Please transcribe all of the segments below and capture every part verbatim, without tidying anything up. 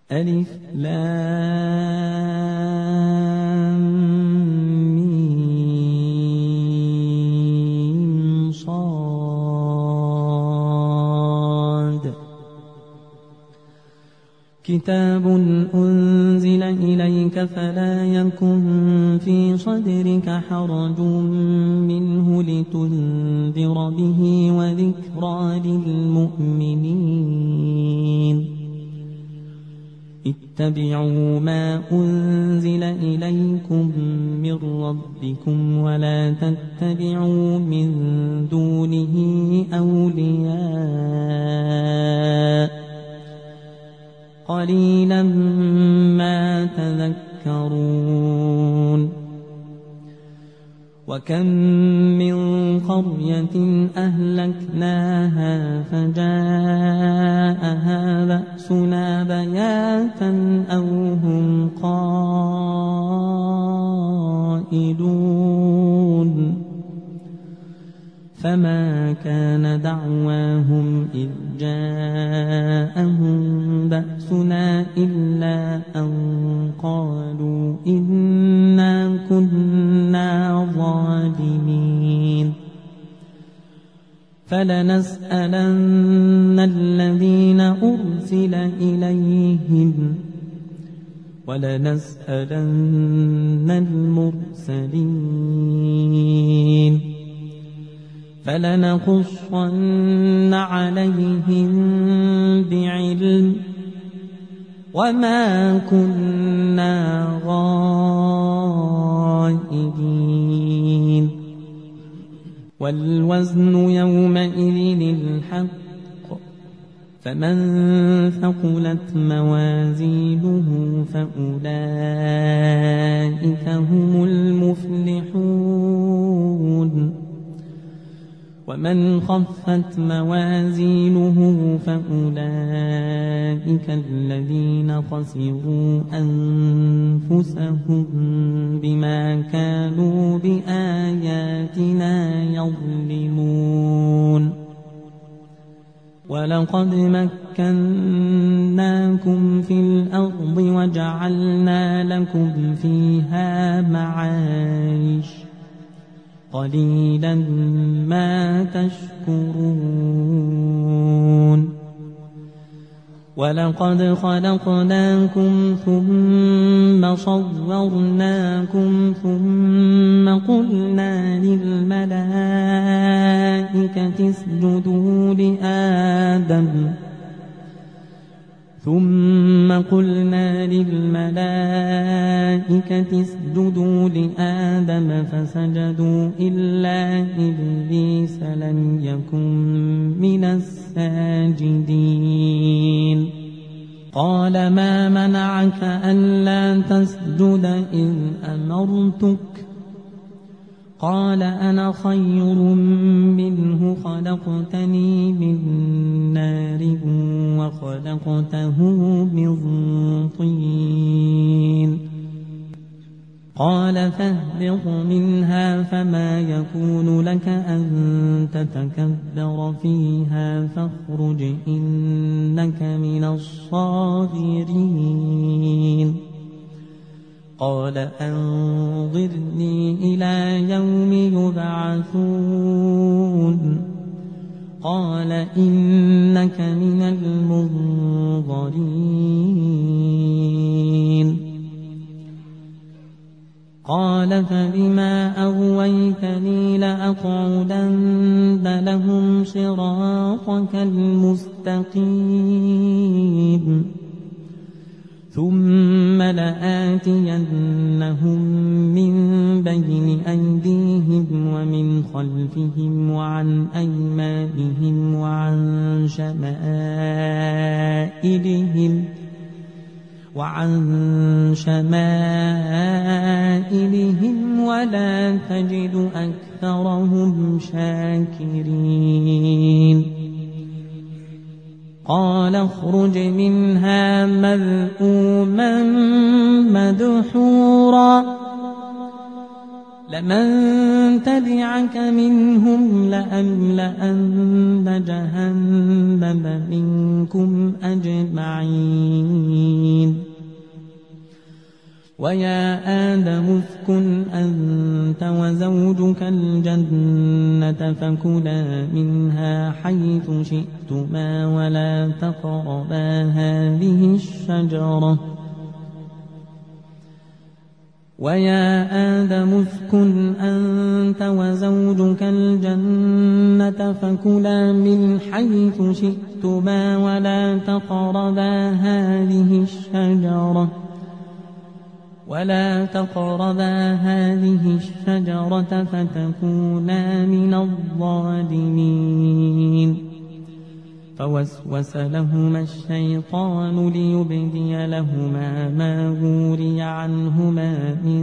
ألف لام ميم صاد كتاب أنزل إليك فلا يكن في صدرك حرج منه لتنذر به وذكرى للمؤمنين اتبعوا ما أنزل إليكم من ربكم ولا تتبعوا من دونه أولياء قليلا ما تذكرون وكم من قرية أهلكناها فجاءها بأسنا بياتا أو هم قائلون فما كان دعواهم إذ جاءهم بأسنا إلا أن قالوا إنا كنا ظالمين فلنسألن الذين أرسل إليهم ولنسألن المرسلين فلنقصن عليهم بعلم وما كنا غائبين والوزن يومئذ الحق فمن ثقلت موازينه فأولئك هم المفلحون ومن خفت موازينه فأولئك الذين خسروا أنفسهم بما كانوا بآياتنا يظلمون ولقد مكناكم في الأرض وجعلنا لكم فيها معايش قليلا ما تشكرون ولقد خلقناكم ثم صورناكم ثم قلنا للملائكة اسجدوا لآدم ثم قلنا للملائكة اسجدوا لآدم فسجدوا إلا إبليس لم يكن من الساجدين قال ما منعك ألا تسجد إذ أمرتك قال أنا خير منه خلقتني من نار وخلقته من طين قال فاهبط منها فما يكون لك أن تتكبر فيها فاخرج إنك من الصاغرين قال أنظرني إلى يوم يبعثون قال إنك من المنظرين قال فبما أغويتني لأقعدن لهم صراطك المستقيم ثم لآتينهم من بين أيديهم ومن خلفهم وعن أيمانهم وعن شمائلهم وعن شمائلهم ولا تجد أكثرهم شاكرين قال اخرج منها مذءوما مدحورا لمن تبعك منهم لأملأن جهنم منكم أجمعين ويا آدم اسكن أنت وزوجك الجنة فكلا منها حيث شئتما ولا تقربا هذه الشجرة ويا آدم اسكن أنت وزوجك الجنة فكلا من حيث شئتما ولا تقربا هذه الشجرة ولا تقربا هذه الشجرة فتكونا من الظالمين فوسوس لهما الشيطان ليبدي لهما ما وري عنهما من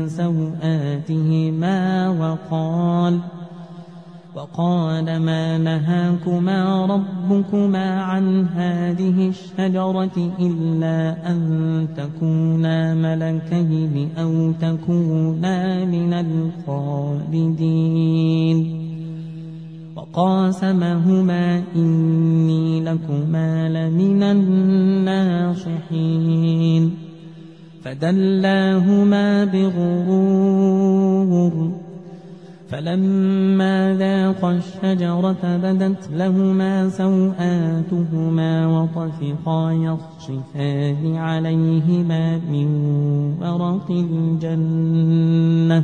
سوآتهما وقال وقال ما نهاكما ربكما عن هذه الشجرة إلا أن تكونا ملكين أو تكونا من الخالدين وقاسمهما إني لكما لمن الناصحين فدلاهما بغرور فلما ذاقا الشجرة بدت لهما سوآتهما وطفقا يخصفان عليهما من ورق الجنة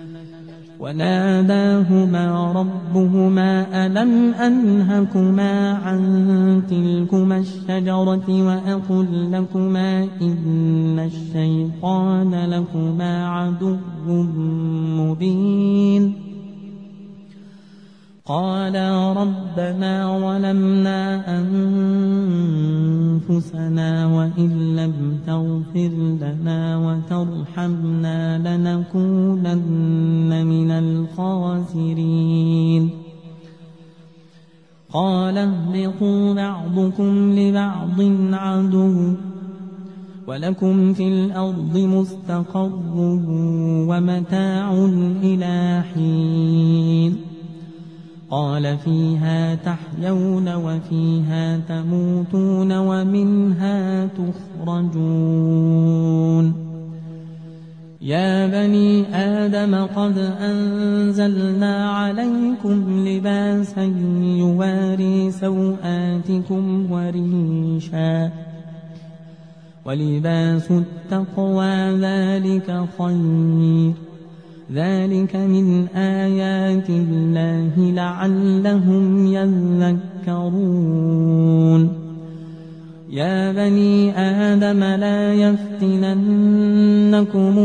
وناداهما ربهما ألم أنهكما عن تلكما الشجرة وأقل لكما إن الشيطان لكما عدو مبين قالا ربنا ظلمنا أنفسنا وإن لم تغفر لنا وترحمنا لنكونن من الخاسرين قال اهبطوا بعضكم لبعض عدو ولكم في الأرض مستقر ومتاع إلى حين قال فيها تحيون وفيها تموتون ومنها تخرجون يا بني آدم قد أنزلنا عليكم لباسا يواري سوآتكم وريشا ولباس التقوى ذلك خير ذلك من آيات الله لعلهم يذكرون يا بني آدم لا يفتننكم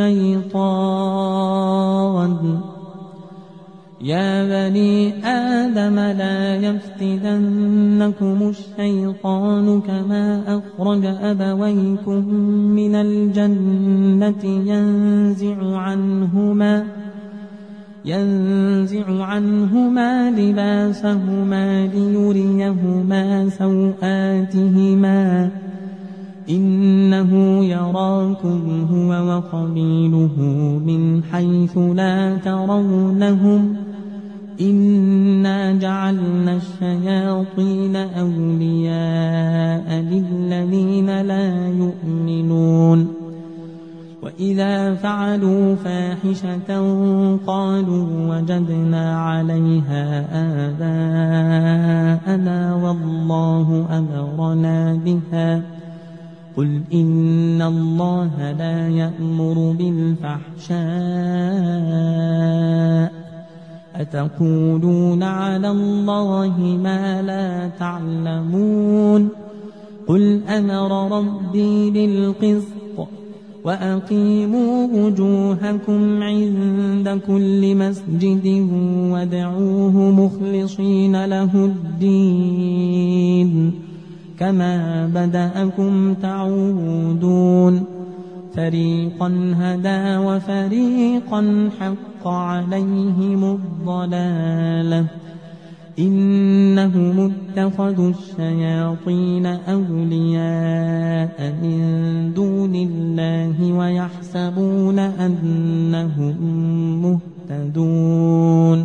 الشيطان يا بني آدم لا يفتننكم الشيطان كما أخرج أبويكم من الجنة ينزع عنهما ينزع عنهما لباسهما ليريهما سوآتهما إنه يراكم هو وقبيله من حيث لا ترونهم إنا جعلنا الشياطين أولياء للذين لا يؤمنون وإذا فعلوا فاحشة قالوا وجدنا عليها آباءنا والله أمرنا بها قل إن الله لا يأمر بالفحشاء أتقولون على الله ما لا تعلمون قل أمر ربي بالقسط وأقيموا وجوهكم عند كل مسجد وادعوه مخلصين له الدين كما بدأكم تعودون فريقا هدى وفريقا حق عليهم الضلالة إنهم اتخذوا الشياطين أولياء من دون الله ويحسبون أنهم مهتدون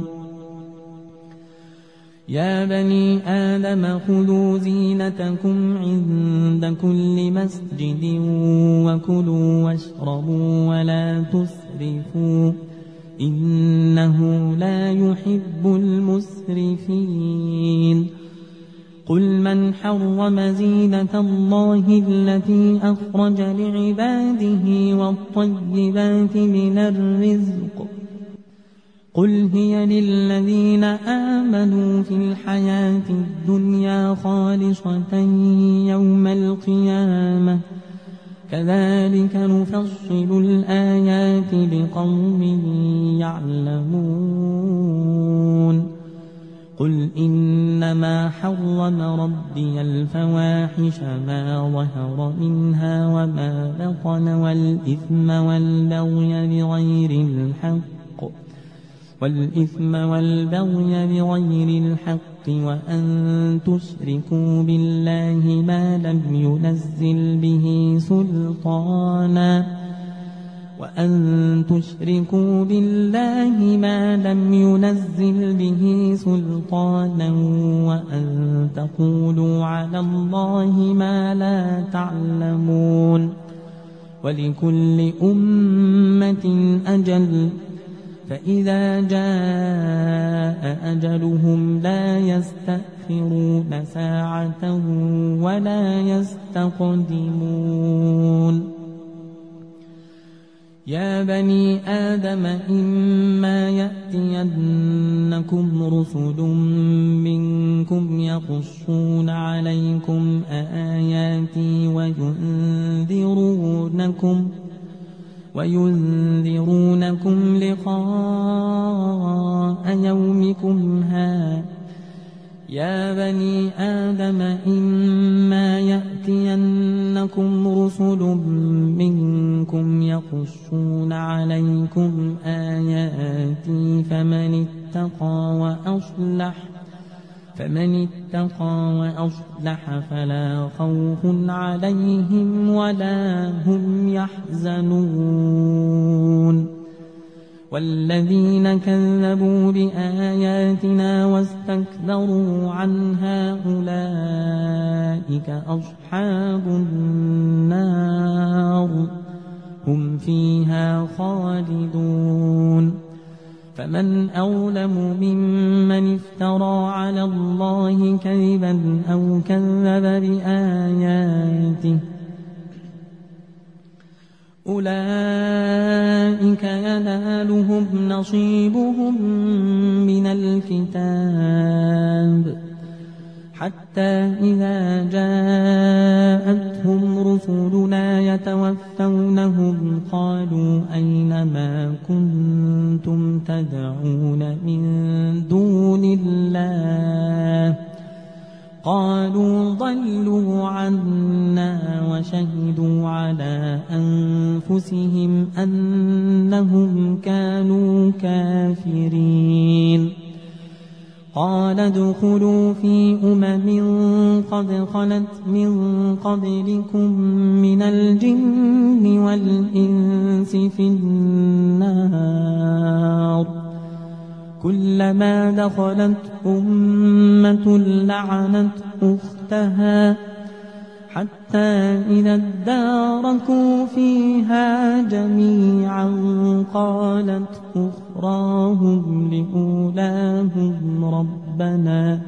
يا بني آدم خذوا زينتكم عند كل كل مسجد وكلوا واشربوا ولا تسرفوا إنه لا يحب المسرفين قل من حرم زينة الله التي أخرج لعباده والطيبات من الرزق قل هي للذين آمنوا في الحياة الدنيا خالصة يوم القيامة كذلك نفصل الآيات لقوم يعلمون قل إنما حرم ربي الفواحش ما ظهر منها وما بطن والإثم والبغي بغير الحق والإثم والبغي بغير الحق وأن تشركوا بالله ما لم ينزل به سلطانا وأن تشركوا بالله ما لم ينزل به سلطانا وأن تقولوا على الله ما لا تعلمون ولكل أمة أجل فإذا جاء أجلهم لا يستأخرون ساعة ولا يستقدمون يا بني آدم إما يأتينكم رسل منكم يقصون عليكم آياتي وينذرونكم وينذرونكم لقاء يومكم هذا يا بني آدم إما يأتينكم رسل منكم يقصون عليكم آياتي فمن اتقى وأصلح فمن اتقى وأصلح فلا خوف عليهم ولا هم يحزنون والذين كذبوا بآياتنا واستكبروا عنها أولئك أصحاب النار هم فيها خالدون فمن أظلم ممن افترى على الله كذبا أو كذب بآياته أولئك ينالهم نصيبهم من الكتاب حتى إذا جاءتهم رسلنا يتوفونهم قالوا أين ما كنتم تدعون من دون الله قالوا ضلوا عنا وشهدوا على أنفسهم أنهم كانوا كافرين قال ادخلوا في أمم قد خلت من قبلكم من الجن والإنس في النار كلما دخلت أمة لعنت أختها حتى إذا اداركوا فيها جميعا قالت أخراهم لأولاهم ربنا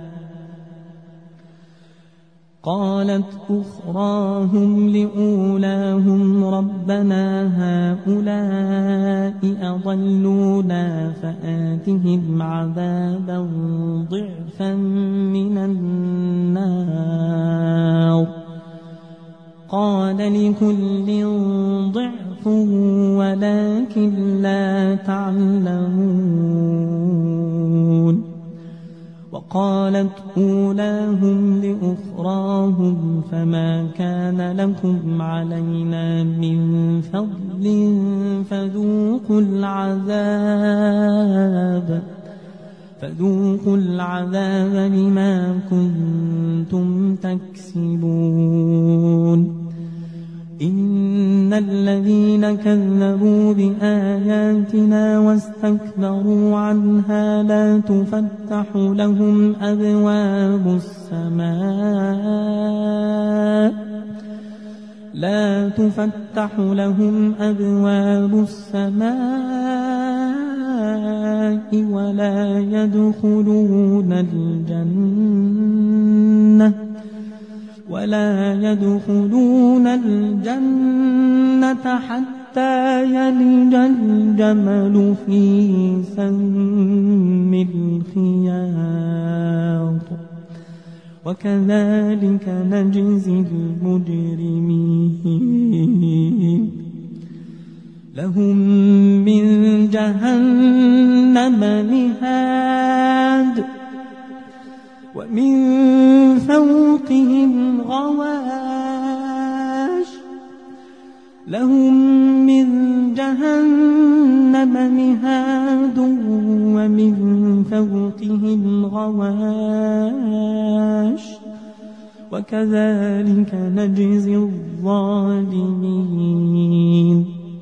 قالت أخراهم لأولاهم ربنا هؤلاء أضلونا فآتهم عذابا ضعفا من النار قال لكل ضعف ولكن لا تعلمون وقالت أولاهم لأخراهم فما كان لكم علينا من فضل فذوقوا العذاب فذوقوا العذاب بما كنتم تكسبون إن الذين كذبوا بآياتنا واستكبروا عنها لا تفتح لهم أبواب السماء لا تفتح لهم أبواب السماء ولا يدخلون الجنة ولا يدخلون الجنة حتى يلج الجمل في سم الخياط وكذلك نجزي المجرمين لهم من جهنم مهاد ومن فوقهم غواش لهم من جهنم مهاد ومن فوقهم غواش وكذلك نجزي الظالمين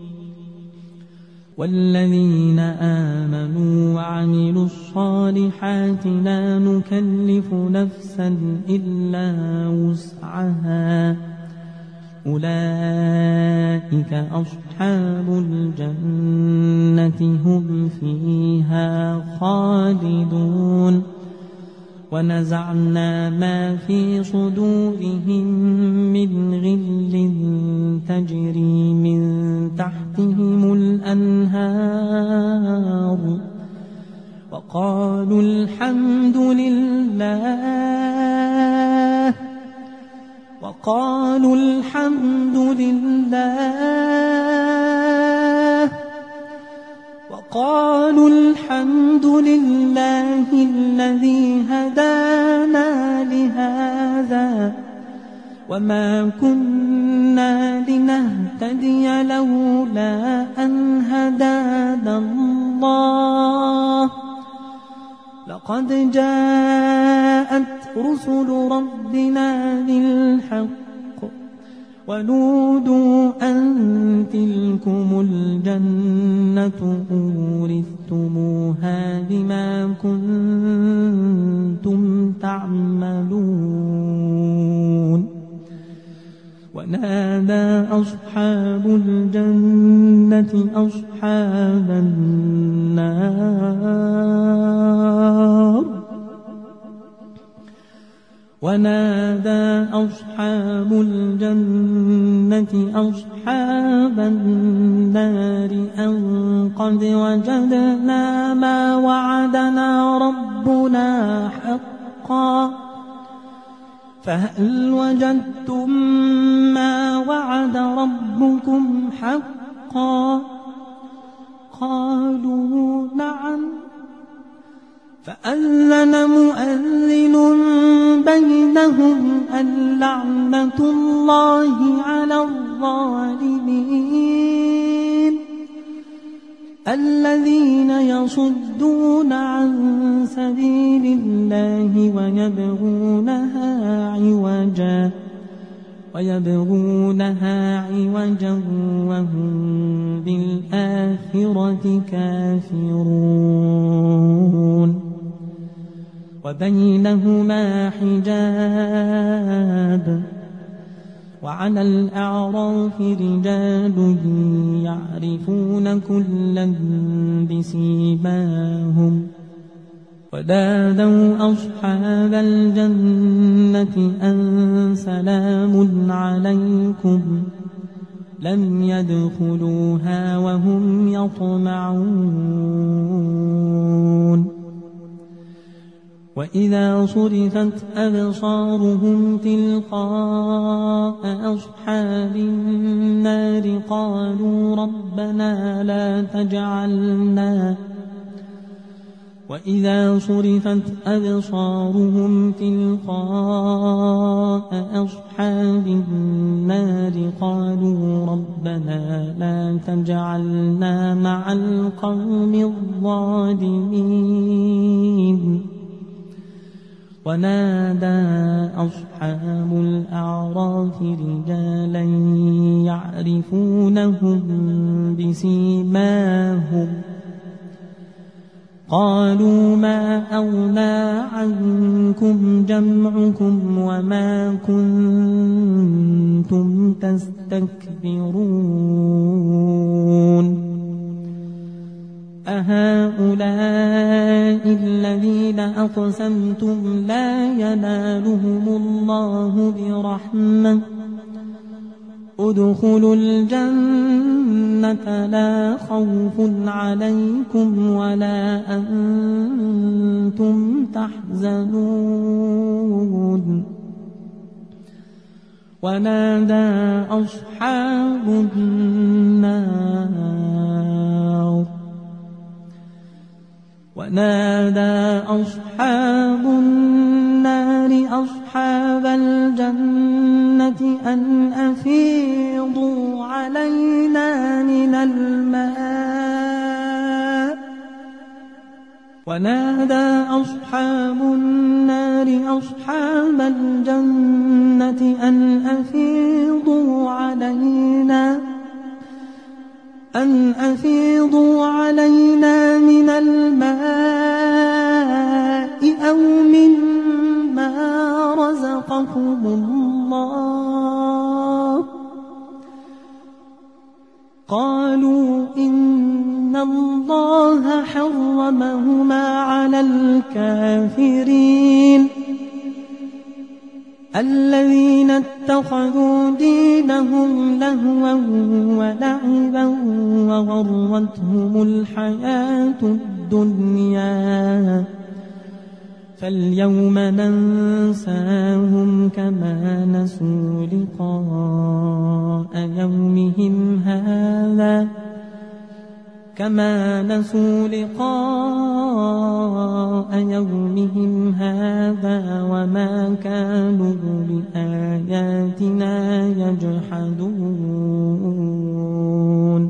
والذين آمنوا وعملوا الصالحات لا نكلف نفسا إلا وسعها أولئك أصحاب الجنة هم فيها خالدون ونزعنا ما في صدورهم من غل تجري من تحتهم الأنهار وقالوا الحمد لله وقالوا الحمد لله وقالوا الحمد لله الذي هدانا لهذا وما كنا لنهتدي لولا أن هدانا الله لقد جاءت رسل ربنا بالحق ونودوا أن تلكم الجنة أورثتموها بما كنتم تعملون ونادى أصحاب الجنة أصحاب النار ونادى أصحاب الجنة أصحاب النار أن قد وجدنا ما وعدنا ربنا حقا فهل وجدتم ما وعد ربكم حقا قالوا نعم فأذن مؤذن بينهم اللعنة الله على الظالمين الذين يصدون عن سبيل الله ويبغونها عوجا ويبغونها عوجا وهم بالآخرة كافرون وبينهما حجاب وعلى الأعراف رجال يعرفون كلا بسيماهم ونادوا أصحاب الجنة أن سلام عليكم لم يدخلوها وهم يطمعون وإذا صرفت أبصارهم تلقاء أصحاب النار قالوا ربنا لا تجعلنا وإذا صرفت أبصارهم تلقاء أصحاب النار قالوا ربنا لا تجعلنا مع القوم الظالمين ونادى أصحاب الأعراف رجالا يعرفونهم بسيماهم قالوا ما أغنى عنكم جمعكم وما كنتم تستكبرون أهؤلاء الذين أقسمتم لا ينالهم الله برحمة ادخلوا الجنة لا خوف عليكم ولا أنتم تحزنون ونادى أصحاب النار ونادى أصحاب النار أصحاب الجنة أن أفيضوا علينا من الماء ونادى أصحاب النار أصحاب الجنة أن أفيضوا علينا أن أفيضوا علينا من الماء أو مما رزقكم الله قالوا إن الله حرمهما على الكافرين الذين اتخذوا دينهم لهوا ولعبا وغرتهم الحياة الدنيا فاليوم ننساهم كما نسوا لقاء يومهم هذا كما نسوا لقاء يومهم هذا وما كانوا بآياتنا يجحدون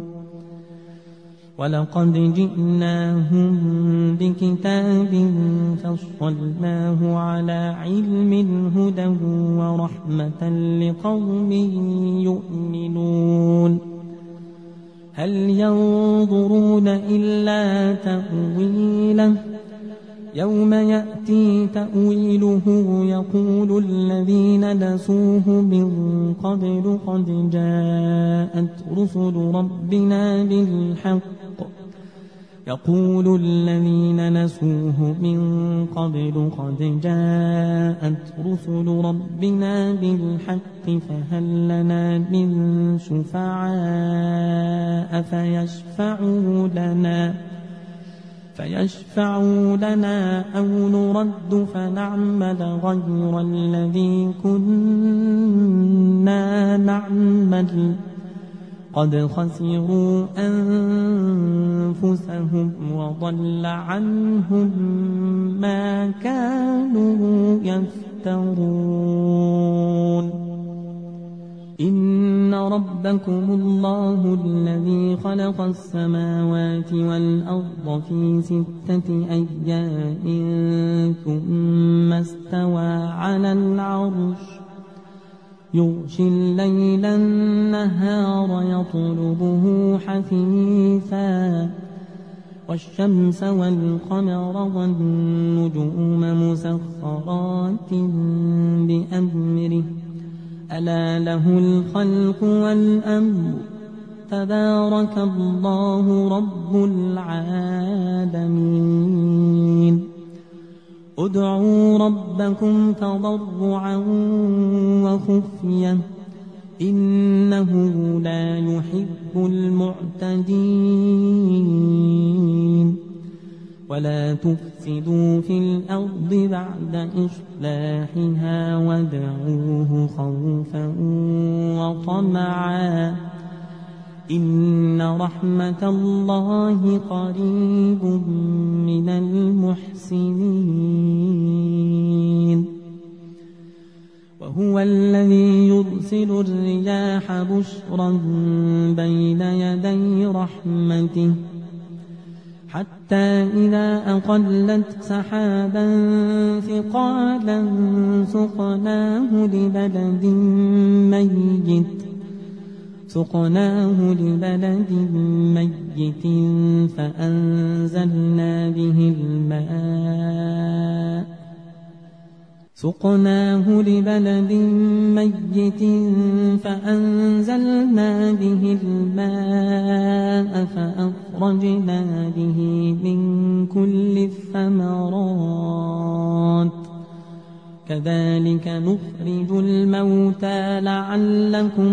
ولقد جئناهم بكتاب فصلناه على علم هدى ورحمة لقوم يؤمنون هل ينظرون إلا تأويله يوم يأتي تأويله يقول الذين نسوه من قبل قد جاءت رسل ربنا بالحق يقول الذين نسوه من قبل قد جاءت رسل ربنا بالحق فهل لنا من شفعاء فيشفعوا لنا فيشفعوا لنا أو نرد فنعمل غير الذي كنا نعمل قد خسروا أنفسهم وضل عنهم ما كانوا يفترون إن ربكم الله الذي خلق السماوات والأرض في ستة أيام ثم استوى على العرش يغشي الليل النهار يطلبه حثيثا والشمس والقمر والنجوم مسخرات بأمره ألا له الخلق والأمر تبارك الله رب العالمين ادعوا ربكم تضرعا وخفية إنه لا يحب المعتدين ولا تفسدوا في الأرض بعد إصلاحها وادعوه خوفا وطمعا إن رحمة الله قريب من المحسنين وهو الذي يرسل الرياح بشرا بين يدي رحمته حتى إذا أقلت سحابا ثقالا سقناه لبلد ميت سقناه لبلد ميت فأنزلنا به الماء سقناه لبلد ميت فأنزلنا به الماء فأخرجنا به من كل الثمرات كذلك نخرج الموتى لعلكم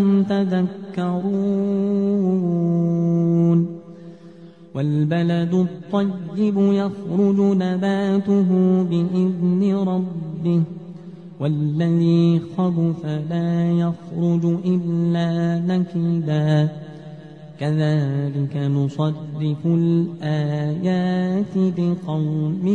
تذكرون والبلد الطيب يخرج نباته بإذن ربه والذي خبث لا يخرج إلا نكدا كذلك نصرف الآيات لقوم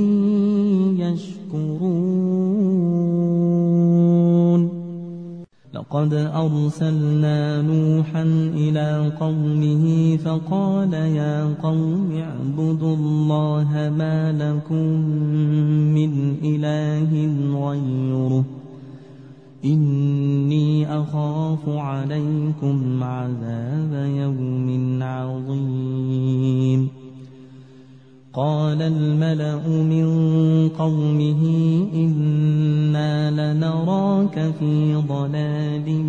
يشكرون لقد أرسلنا نوحا إلى قومه فقال يا قوم اعبدوا الله ما لكم من إله غيره إني أخاف عليكم عذاب يوم عظيم قال الملأ من قومه إنا لنراك في ضلال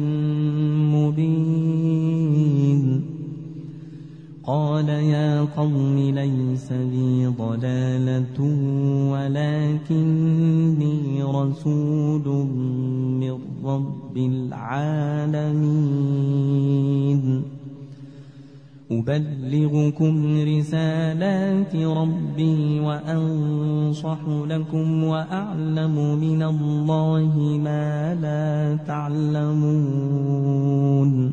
مبين قال يا قوم ليس بي ضلالة ولكني رسول من رب العالمين أبلغكم رسالات ربي وأنصح لكم وأعلم من الله ما لا تعلمون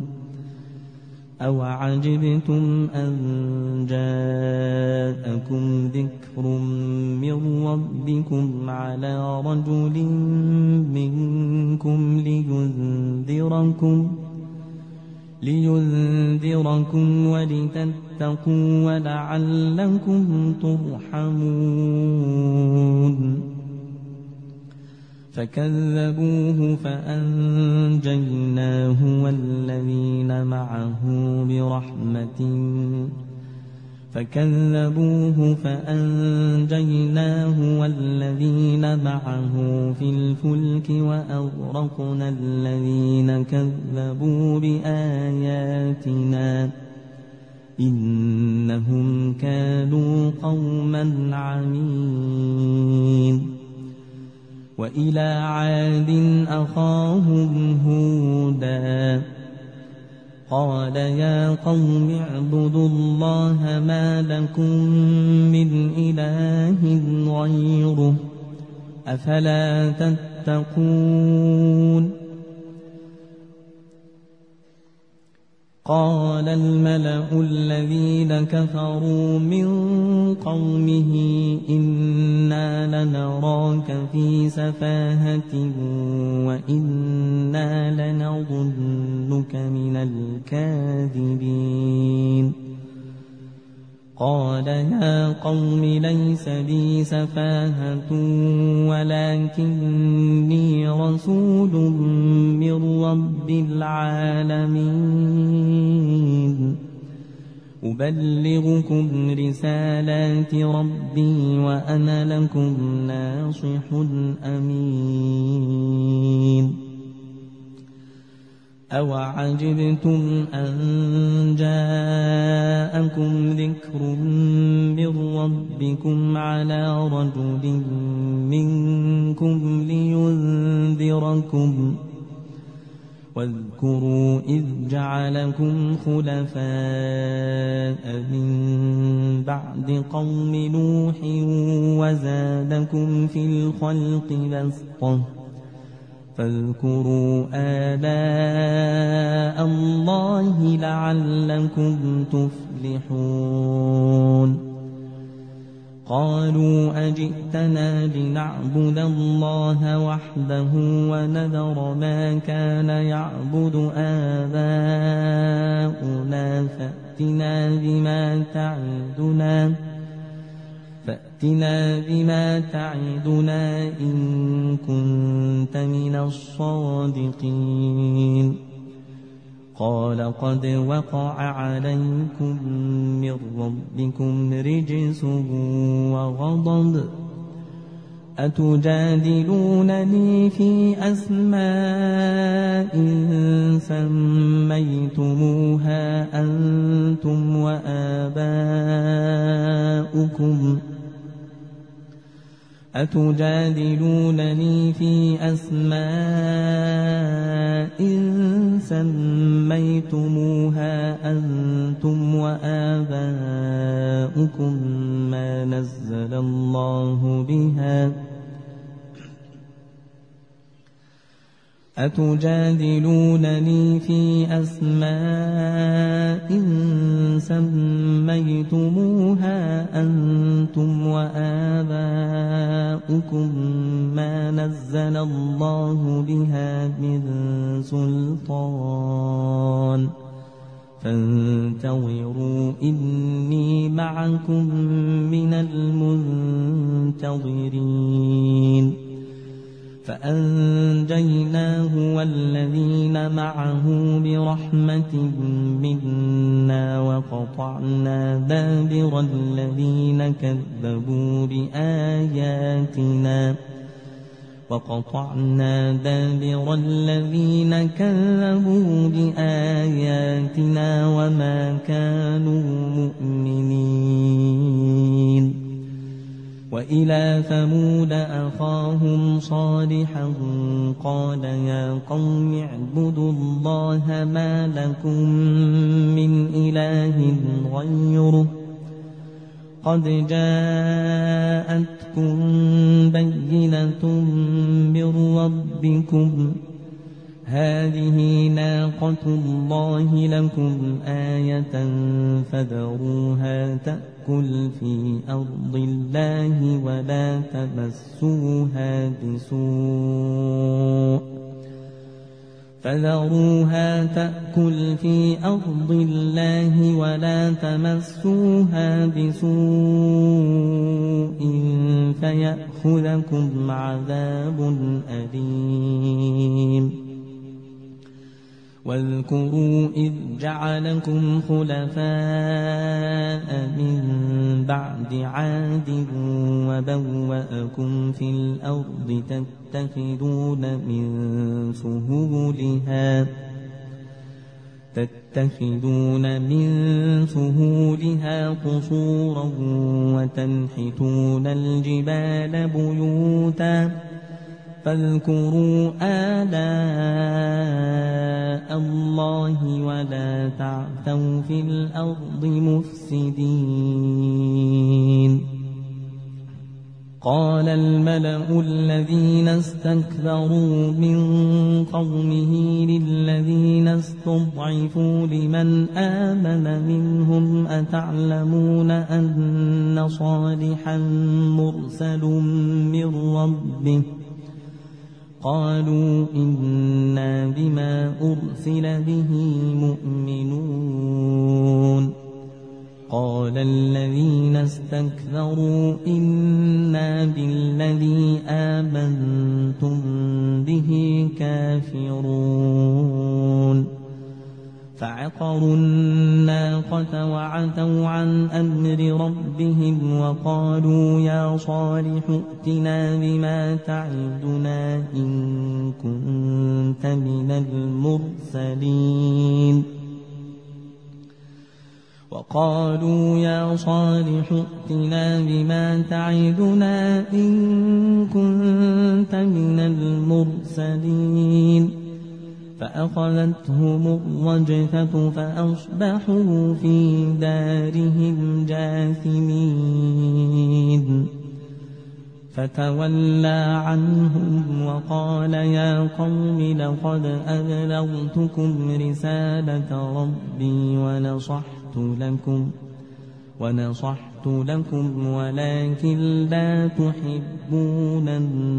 أوعجبتم أن جاءكم ذكر من ربكم على رجل منكم لينذركم لينذركم ولتتقوا ولعلكم ترحمون فكذبوه فأنجيناه والذين معه برحمة فكذبوه فأنجيناه والذين معه في الفلك وأغرقنا الذين كذبوا بآياتنا إنهم كانوا قوما عمين وإلى عاد أخاهم هودا قال يا قوم اعبدوا الله ما لكم من إله غيره أفلا تتقون قال الملأ الذين كفروا من قومه إنا لنراك في سفاهة وإنا لنظنك من الكاذبين قال يا قوم ليس بي سفاهة ولكني رسول من رب العالمين أبلغكم رسالات ربي وأنا لكم ناصح أمين أوعجبتم أن جاءكم ذكر من ربكم على رجل منكم لينذركم واذكروا إذ جعلكم خلفاء من بعد قوم نوح وزادكم في الخلق بسطة فاذكروا آلاء الله لعلكم تفلحون قالوا أجئتنا لنعبد الله وحده ونذر ما كان يعبد آباؤنا فأتنا بما تعدنا فأتنا بما تعدنا إن كنت من الصادقين قال قد وقع عليكم من ربكم رجس وغضب أتجادلونني في أسماء سميتموها أنتم وآباؤكم أتجادلونني في أسماء سميتموها أنتم وآباؤكم ما نزل الله بها أتجادلونني في أسماء سميتموها أنتم وآباؤكم ما نزل الله بها من سلطان فانتظروا إني معكم من المنتظرين فأنجيناه والذين معه برحمة منا وقطعنا دابر الذين كذبوا بآياتنا وقطعنا دابر الذين كذبوا بآياتنا وما كانوا مؤمنين وإلى ثمود أخاهم صالحا قال يا قوم اعبدوا الله ما لكم من إله غيره قد جاءتكم بينة من ربكم هذه ناقة الله لكم آية فذروها تأكل في أرض الله ولا تمسوها بسوء فذروها تأكل في أرض الله ولا تمسوها بسوء فيأخذكم عذاب أليم واذكروا إذ جعلكم خلفاء من بعد عاد وبوأكم في الأرض تتخذون من سهولها تتخذون من سهولها قصورا وتنحتون الجبال بيوتا فاذكروا آلاء الله ولا تعثوا في الأرض مفسدين قال الملأ الذين استكبروا من قومه للذين استضعفوا لمن آمن منهم أتعلمون أن صالحا مرسل من ربه قالوا إنا بما أرسل به مؤمنون قال الذين استكبروا إنا بالذي آمنتم به كافرون فعقروا الناقة وعتوا عن أمر ربهم وقالوا يا صالح ائتنا بما تعدنا إن كنت من المرسلين وقالوا يا صالح ائتنا بما تعدنا إن كنت من المرسلين فأخذتهم الرجفة فأصبحوا في دارهم جاثمين فتولى عنهم وقال يا قوم لقد أبلغتكم رسالة ربي ونصحت لكم ونصحت لكم ولكن لا تحبون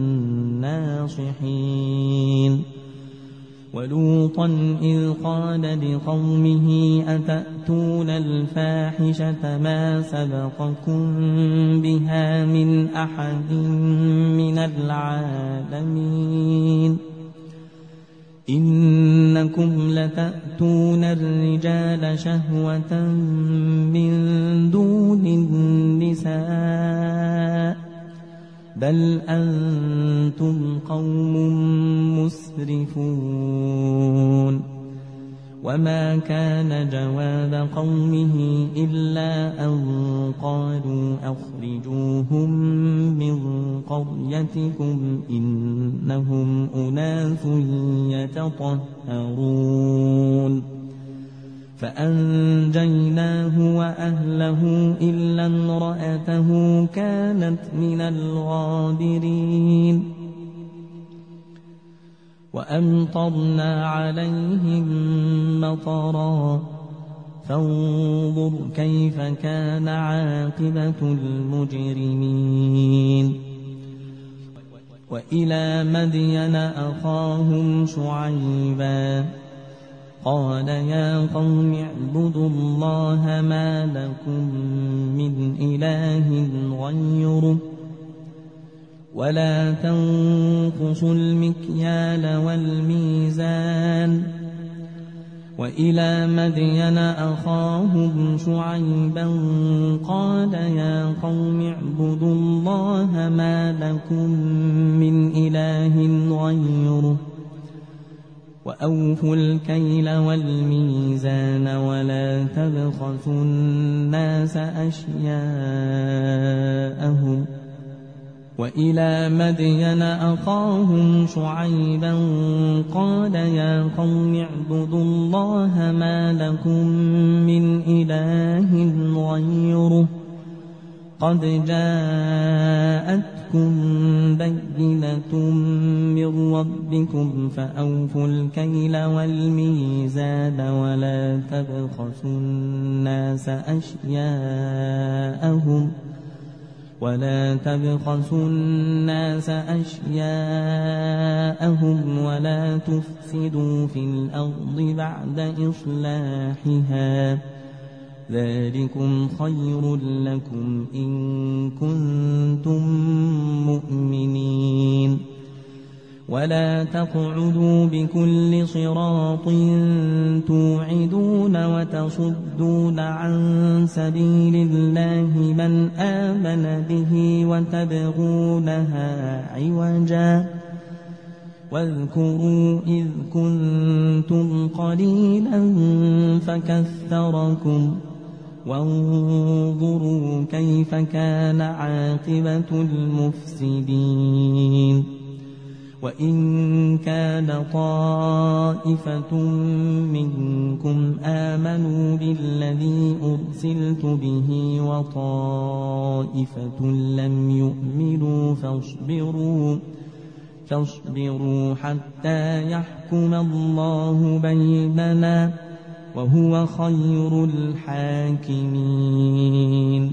الناصحين ولوطا إذ قال لقومه أتأتون الفاحشة ما سبقكم بها من أحد من العالمين إنكم لتأتون الرجال شهوة من دون النساء بل أنتم قوم مسرفون وما كان جواب قومه إلا أن قالوا أخرجوهم من قريتكم إنهم أناس يتطهرون فأنجيناه وأهله إلا امرأته كانت من الغابرين وأمطرنا عليهم مطرا فانظر كيف كان عاقبة المجرمين وإلى مدين أخاهم شعيبا قال يا قوم اعبدوا الله ما لكم من إله غيره ولا تنقصوا المكيال والميزان وإلى مدين أخاهم شعيبا قال يا قوم اعبدوا الله ما لكم من إله غيره وأوفوا الكيل والميزان ولا تبخسوا الناس أشياءهم وإلى مدين أخاهم شعيبا قال يا قوم اعبدوا الله ما لكم من إله غيره قد جاءتكم بينة من ربكم فأوفوا الكيل والميزان ولا تبخسوا الناس أشياءهم ولا تبخسوا الناس أشياءهم ولا تفسدوا في الأرض بعد إصلاحها ذلكم خير لكم إن كنتم مؤمنين ولا تقعدوا بكل صراط توعدون وتصدون عن سبيل الله من آمن به وتبغونها عوجا واذكروا إذ كنتم قليلا فكثركم وانظروا كيف كان عاقبة المفسدين وإن كان طائفة منكم آمنوا بالذي أرسلت به وطائفة لم يؤمنوا فاصبروا فاصبروا حتى يحكم الله بيننا وهو خير الحاكمين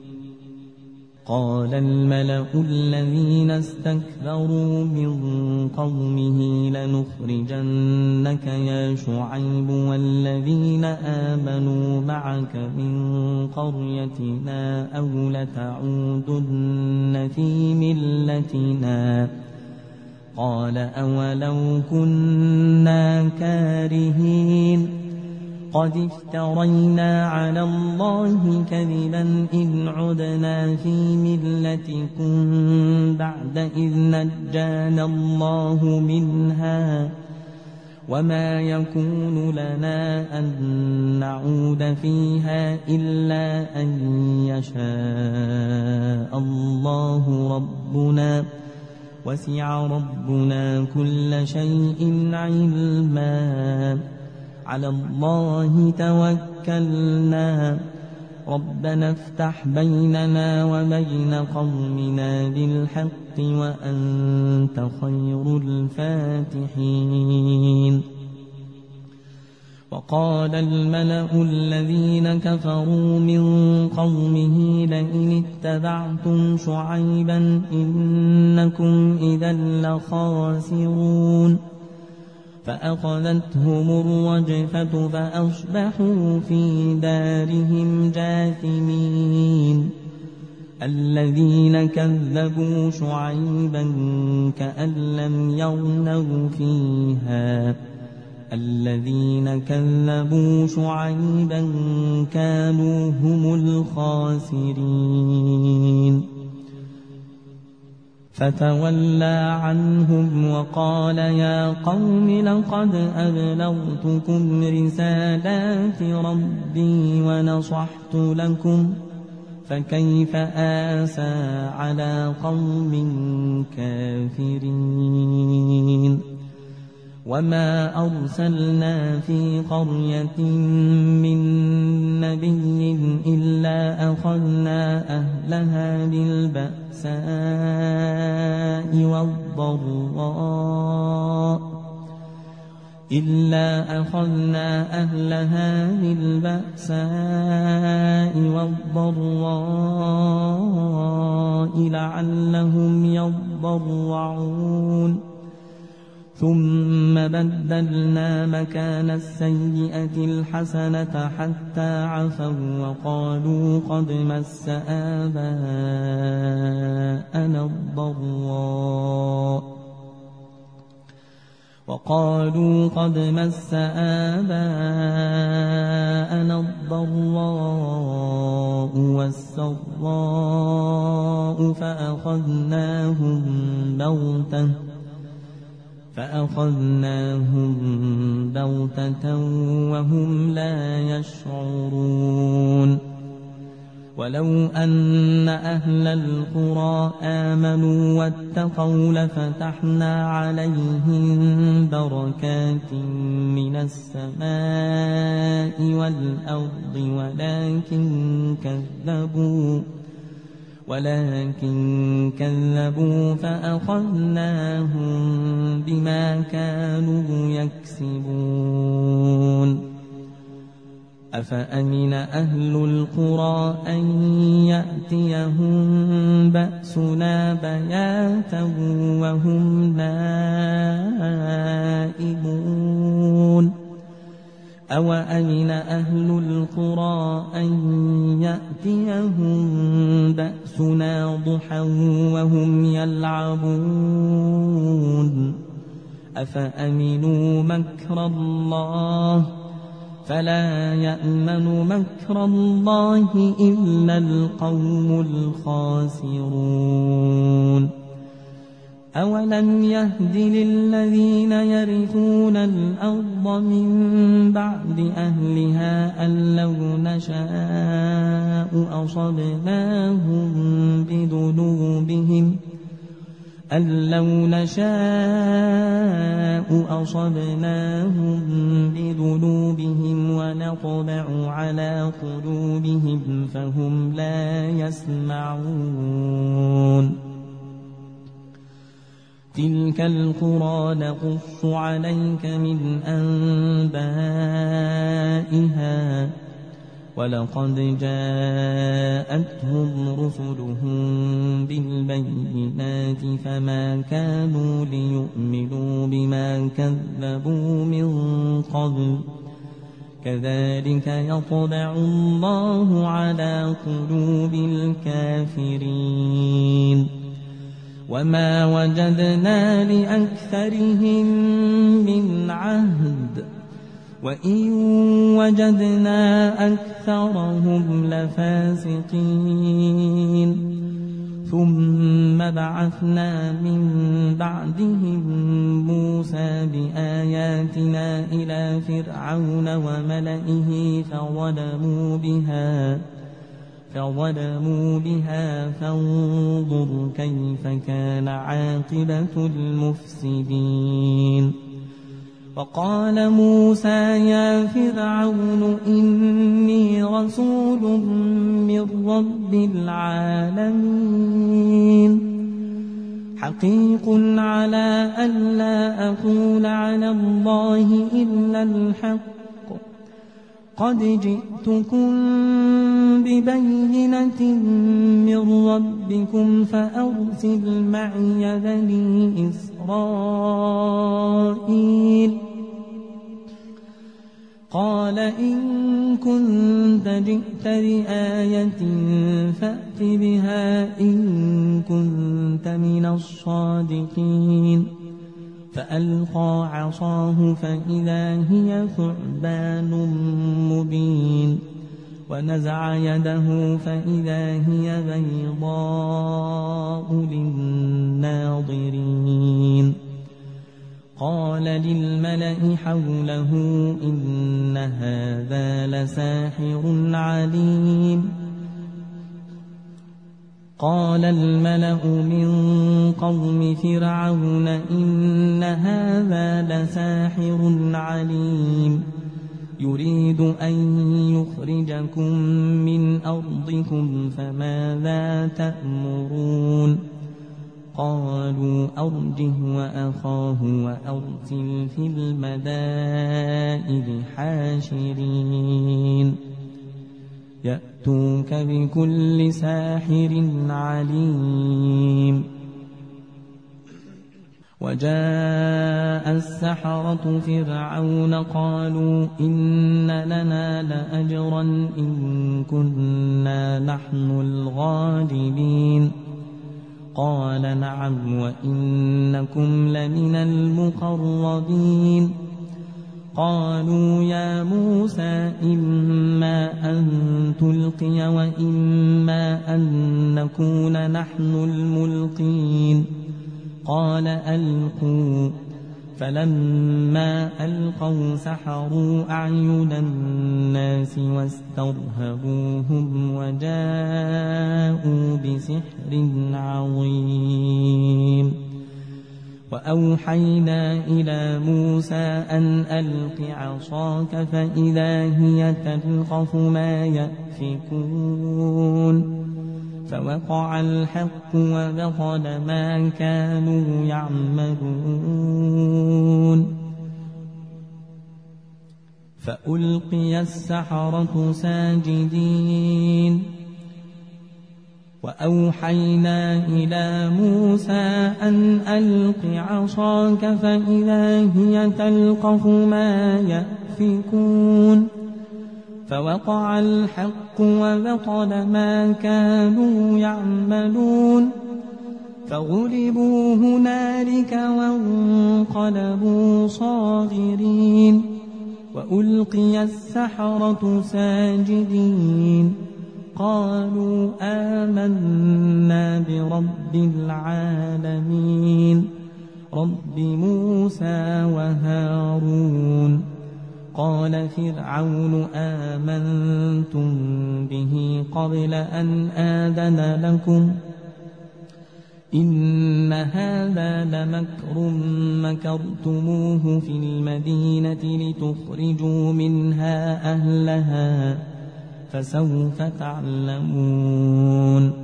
قال الملأ الذين استكبروا من قومه لنخرجنك يا شعيب والذين آمنوا معك من قريتنا أو لتعودن في ملتنا قال أولو كنا كارهين قد افترينا على الله كذبا إن عدنا في ملتكم بعد إذ نجانا الله منها وما يكون لنا أن نعود فيها إلا أن يشاء الله ربنا وسع ربنا كل شيء علما على الله توكلنا ربنا افتح بيننا وبين قومنا بالحق وأنت خير الفاتحين وقال الملأ الذين كفروا من قومه لئن اتبعتم شعيبا إنكم إذا لخاسرون فأخذتهم الرجفة فأصبحوا في دارهم جاثمين الذين كذبوا شعيبا كأن لم يغنوا فيها الذين كذبوا شعيبا كانوا هم الخاسرين فتولى عنهم وقال يا قوم لقد أبلغتكم رسالات ربي ونصحت لكم فكيف آسى على قوم كافرين وما أرسلنا في قرية من نبي إلا أخذنا أهلها بالبأساء والضراء إلا أخذنا أهلها بالبأساء والضراء لعلهم يضرعون ثم بدلنا مكان السيئة الحسنة حتى عفوا وقالوا قد مس آباءنا الضراء وقالوا قد مس آباءنا الضراء والسراء فأخذناهم بغتة فأخذناهم بغتة وهم لا يشعرون ولو أن أهل القرى آمنوا واتقوا لفتحنا عليهم بركات من السماء والأرض ولكن كذبوا ولكن كذبوا فأخذناهم بما كانوا يكسبون أفأمن أهل القرى أن يأتيهم بأسنا بياتا وهم نائمون أوأمن أهل القرى أن يأتيهم بأسنا ضحى وهم يلعبون أفأمنوا مكر الله فلا يأمن مكر الله إلا القوم الخاسرون أولم يهد للذين يرثون الأرض من بعد أهلها أن لو نشاء أصبناهم بذنوبهم أن لو نشاء أصبناهم بذنوبهم ونطبع على قلوبهم فهم لا يسمعون تلك القرى نقص عليك من أنبائها ولقد جاءتهم رسلهم بالبينات فما كانوا ليؤمنوا بما كذبوا من قبل كذلك يطبع الله على قلوب الكافرين وما وجدنا لأكثرهم من عهد وإن وجدنا أكثرهم لفاسقين ثم بعثنا من بعدهم موسى بآياتنا إلى فرعون وملئه فظلموا بها فظلموا بها فانظر كيف كان عاقبة المفسدين وقال موسى يا فرعون إني رسول من رب العالمين حقيق على ألا أقول على الله إلا الحق قد جئتكم ببينة من ربكم فأرسل معي بني إسرائيل قال إن كنت جئت بآية فأت بها إن كنت من الصادقين فألقى عصاه فإذا هي ثعبان مبين ونزع يده فإذا هي بيضاء للناظرين قال للملأ حوله إن هذا لساحر عليم قال الملأ من قوم فرعون إن هذا لساحر عليم يريد أن يخرجكم من أرضكم فماذا تأمرون قالوا أرجه وأخاه وأرسل في المدائن حاشرين يأتوك بكل ساحر عليم وجاء السحرة فرعون قالوا إن لنا لأجرا إن كنا نحن الغالبين قال نعم وإنكم لمن المقربين قالوا يا موسى إما أن تلقي وإما أن نكون نحن الملقين قال ألقوا فلما ألقوا سحروا أعين الناس واسترهبوهم وجاءوا بسحر عظيم وأوحينا إلى موسى أن ألق عصاك فإذا هي تلقف ما يأفكون فوقع الحق وبطل ما كانوا يعملون فألقي السحرة ساجدين وأوحينا إلى موسى أن ألق عصاك فإذا هي تلقف ما يأفكون فوقع الحق وبطل ما كانوا يعملون فغلبوا هنالك وانقلبوا صاغرين وألقي السحرة ساجدين قالوا آمنا برب العالمين رب موسى وهارون قال فرعون آمنتم به قبل أن آذن لكم إن هذا لمكر مكرتموه في المدينة لتخرجوا منها أهلها فسوف تعلمون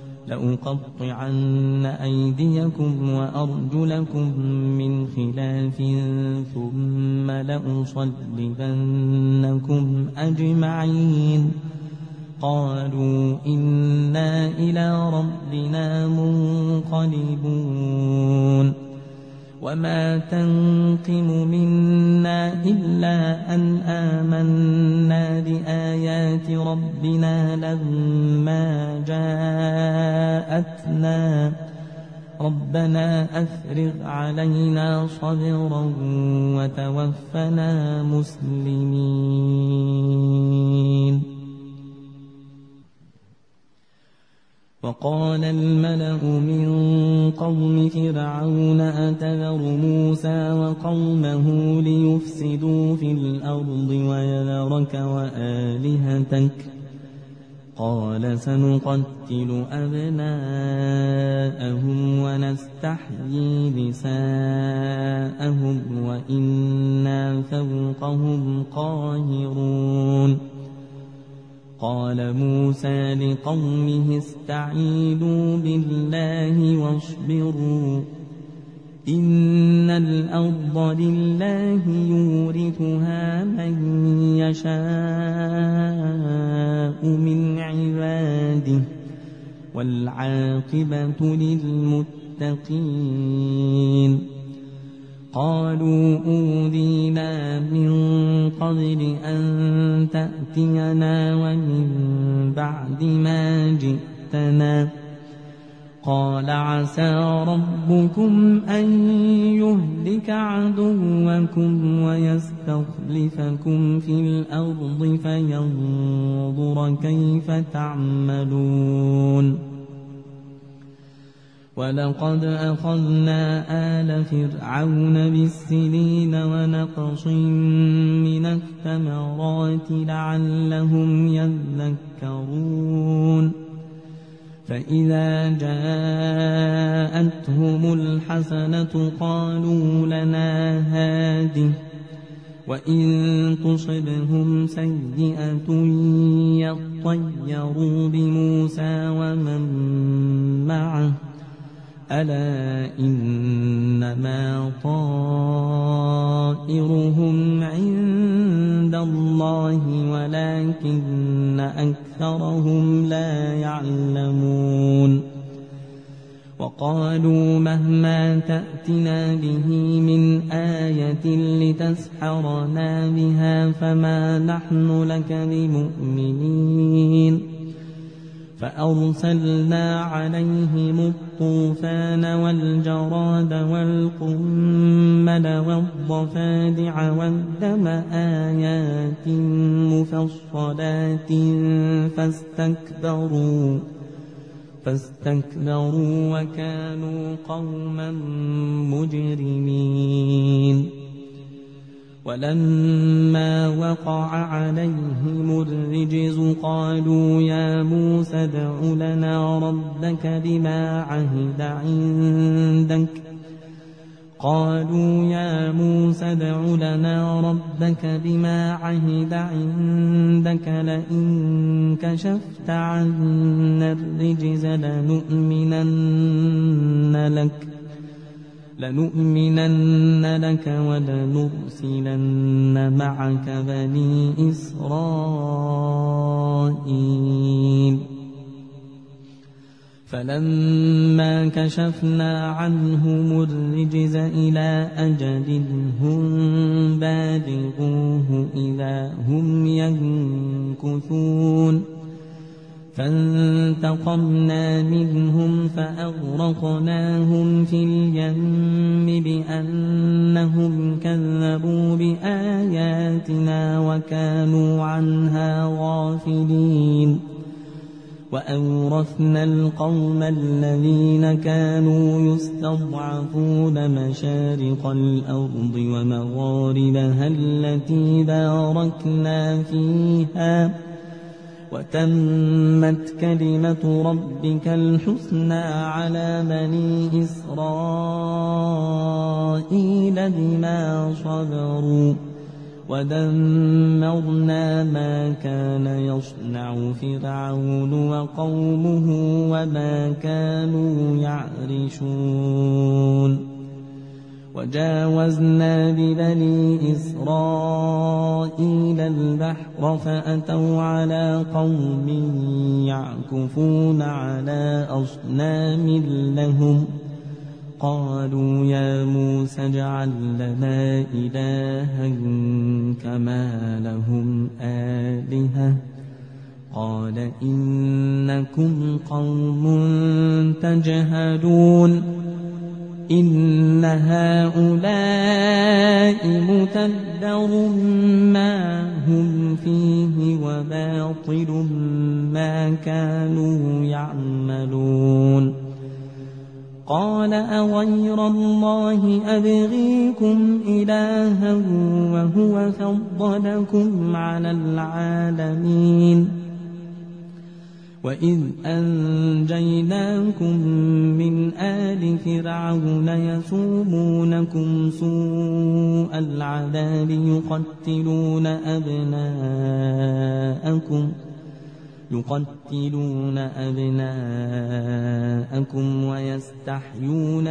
لأقطعن أيديكم وأرجلكم من خلاف ثم لأصلبنكم أجمعين قالوا إنا إلى ربنا منقلبون وما تنقم منا إلا أن آمنا بآيات ربنا لما جاءتنا ربنا أفرغ علينا صبرا وتوفنا مسلمين وقال الملأ من قوم فرعون أتذر موسى وقومه ليفسدوا في الأرض ويذرك وآلهتك قال سنقتل أبناءهم ونستحيي نساءهم وإنا فوقهم قاهرون قال موسى لقومه استعينوا بالله واصبروا إن الأرض لله يورثها من يشاء من عباده والعاقبة للمتقين قالوا أوذينا من قبل أن تأتينا ومن بعد ما جئتنا قال عسى ربكم أن يهلك عدوكم ويستخلفكم في الأرض فينظر كيف تعملون ولقد أخذنا آل فرعون بالسنين ونقص من الثمرات لعلهم يذكرون فإذا جاءتهم الحسنة قالوا لنا هذه وإن تصبهم سيئة يطيروا بموسى ومن معه ألا إنما طائرهم عند الله ولكن أكثرهم لا يعلمون وقالوا مهما تأتنا به من آية لتسحرنا بها فما نحن لك بمؤمنين فأرسلنا عليهم الطوفان والجراد والقمل والضفادع والدم آيات مفصلات فاستكبروا فاستكبروا وكانوا قوما مجرمين ولما وقع عليهم الرجز قالوا يا موسى ادع لنا ربك بما عهد عندك قالوا يا موسى ادع لنا ربك بما عهد عندك لئن كشفت عنا الرجز لنؤمنن لك لنؤمنن لك ولنرسلن معك بني إسرائيل فلما كشفنا عنهم الرجز إلى أجل هم بالغوه إذا هم ينكثون فانتقمنا منهم فأغرقناهم في اليم بأنهم كذبوا بآياتنا وكانوا عنها غافلين وأورثنا القوم الذين كانوا يستضعفون مشارق الأرض ومغاربها التي باركنا فيها وتمت كلمة ربك الحسنى على بني إسرائيل بما صبروا ودمرنا ما كان يصنع فرعون وقومه وما كانوا يعرشون وجاوزنا ببني إسرائيل البحر فأتوا على قوم يعكفون على أصنام لهم قالوا يا موسى اجعل لنا إلها كما لهم آلهة قال إنكم قوم تجهلون إن هؤلاء متبر ما هم فيه وباطل ما كانوا يعملون قال أغير الله أبغيكم إلها وهو فضلكم على العالمين وإذ أنجيناكم من آل فرعون يسومونكم سوء العذاب يقتلون أبناءكم يقتلون أبناءكم ويستحيون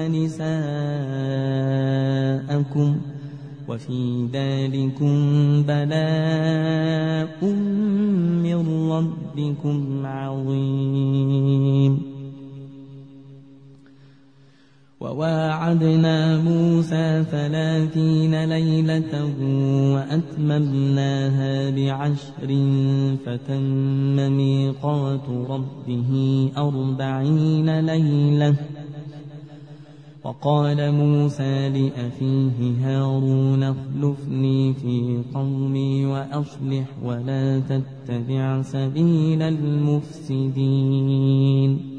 نساءكم وفي ذلكم بلاء من ربكم عظيم وواعدنا موسى ثلاثين ليلة وأتممناها بعشر فتم ميقات ربه أربعين ليلة. وقال موسى لأخيه هارون اخلفني في قومي وأصلح ولا تتبع سبيل المفسدين.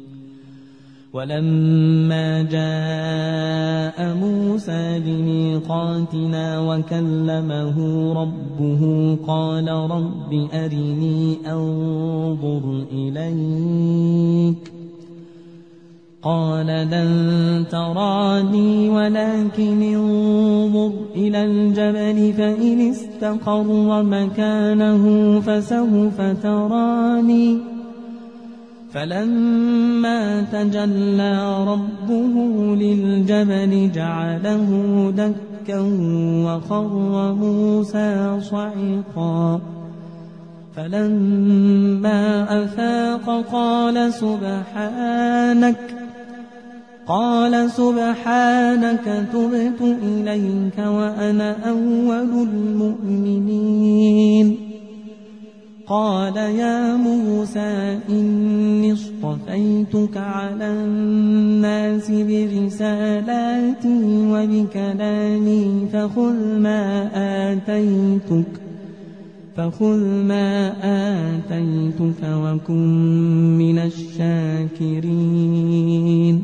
ولما جاء موسى لميقاتنا وكلمه ربه قال رب أرني أنظر إليك قال لن تراني ولكن انظر إلى الجبل فإن استقر مكانه فسوف تراني. فلما تجلى ربه للجبل جعله دكا وخر موسى صعقا. فلما أفاق قال سبحانك قال سبحانك تبت إليك وأنا أول المؤمنين. قال يا موسى إني اصطفيتك على الناس برسالاتي وبكلامي فخذ ما آتيتك فخذ ما آتيتك وكن من الشاكرين.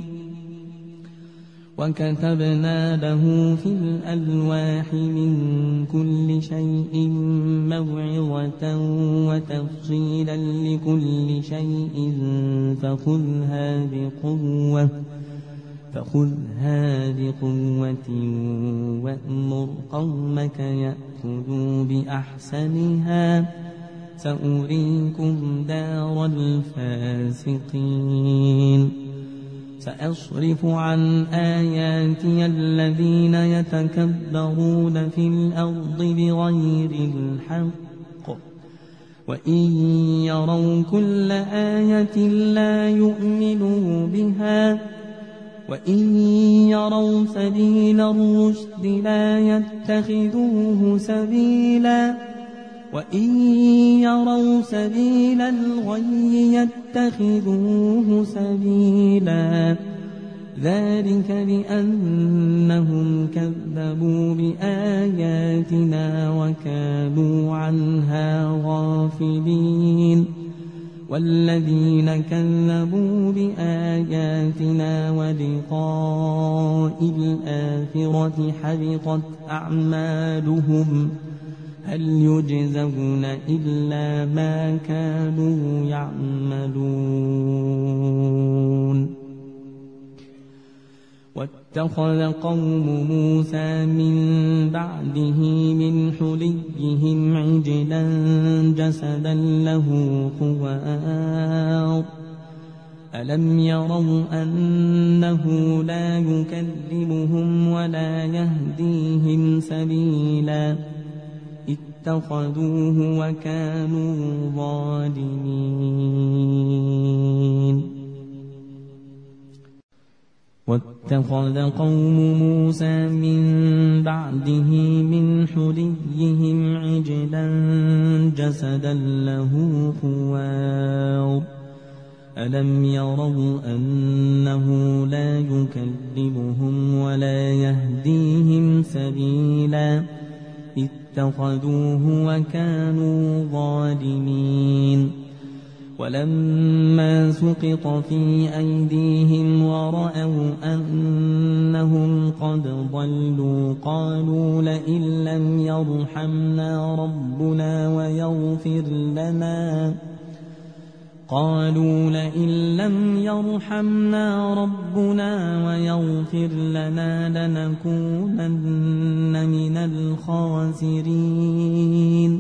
وكتبنا له في الألواح من كل شيء موعظة وتفصيلا لكل شيء فخذها بقوة فخذها بقوة وأمر قومك يأخذوا بأحسنها سأريكم دار الفاسقين. سأصرف عن آياتي الذين يتكبرون في الأرض بغير الحق وإن يروا كل آية لا يؤمنوا بها وإن يروا سبيل الرشد لا يتخذوه سبيلا وإن يروا سبيل الغي يتخذوه سبيلا. ذلك بأنهم كذبوا بآياتنا وكانوا عنها غافلين. والذين كذبوا بآياتنا ولقاء الآخرة حبطت أعمالهم هل يجزون إلا ما كانوا يعملون. واتخذ قوم موسى من بعده من حليهم عجلا جسدا له خوار ألم يروا أنه لا يكلمهم ولا يهديهم سبيلا اتخذوه وكانوا ظالمين. واتخذ قوم موسى من بعده من حليهم عجلا جسدا له خوار ألم يروا أنه لا يكلمهم ولا يهديهم سبيلا اتخذوه وكانوا ظالمين. ولما سقط في أيديهم ورأوا أنهم قد ضلوا قالوا لئن لم يرحمنا ربنا ويغفر لنا قالوا لئن لم يرحمنا ربنا ويغفر لنا لنكونن من الخاسرين.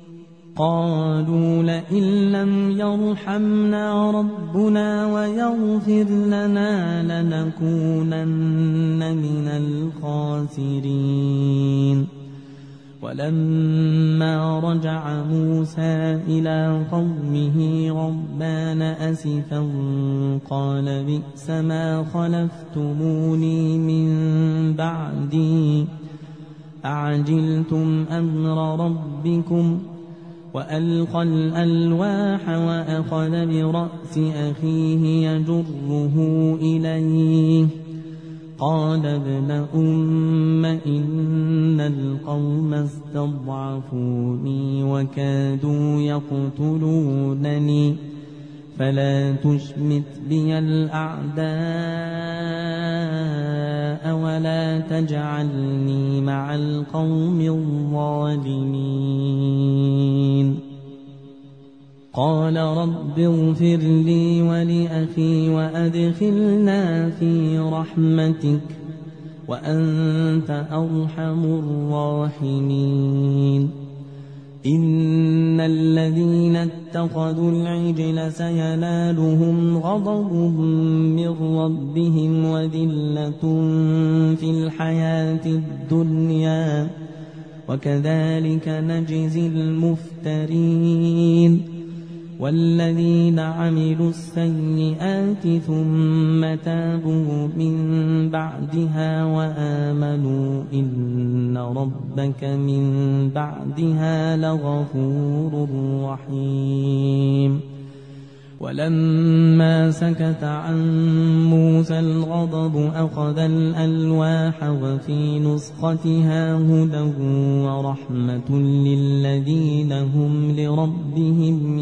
قالوا لئن لم يرحمنا ربنا ويغفر لنا لنكونن من الخاسرين. ولما رجع موسى إلى قومه غضبان أسفا قال بئس ما خلفتموني من بعدي أعجلتم أمر ربكم وألقى الألواح وأخذ برأس أخيه يجره إليه قال ابن أم إن القوم استضعفوني وكادوا يقتلونني فلا تشمت بي الأعداء ولا تجعلني مع القوم الظالمين قال رب اغفر لي ولأخي وأدخلنا في رحمتك وأنت أرحم الراحمين إن الذين اتخذوا العجل سينالهم غضب من ربهم وذلة في الحياة الدنيا وكذلك نجزي المفترين والذين عملوا السيئات ثم تابوا من بعدها وآمنوا إن ربك من بعدها لغفور رحيم ولما سكت عن موسى الغضب أخذ الألواح وفي نسختها هدى ورحمة للذين هم لربهم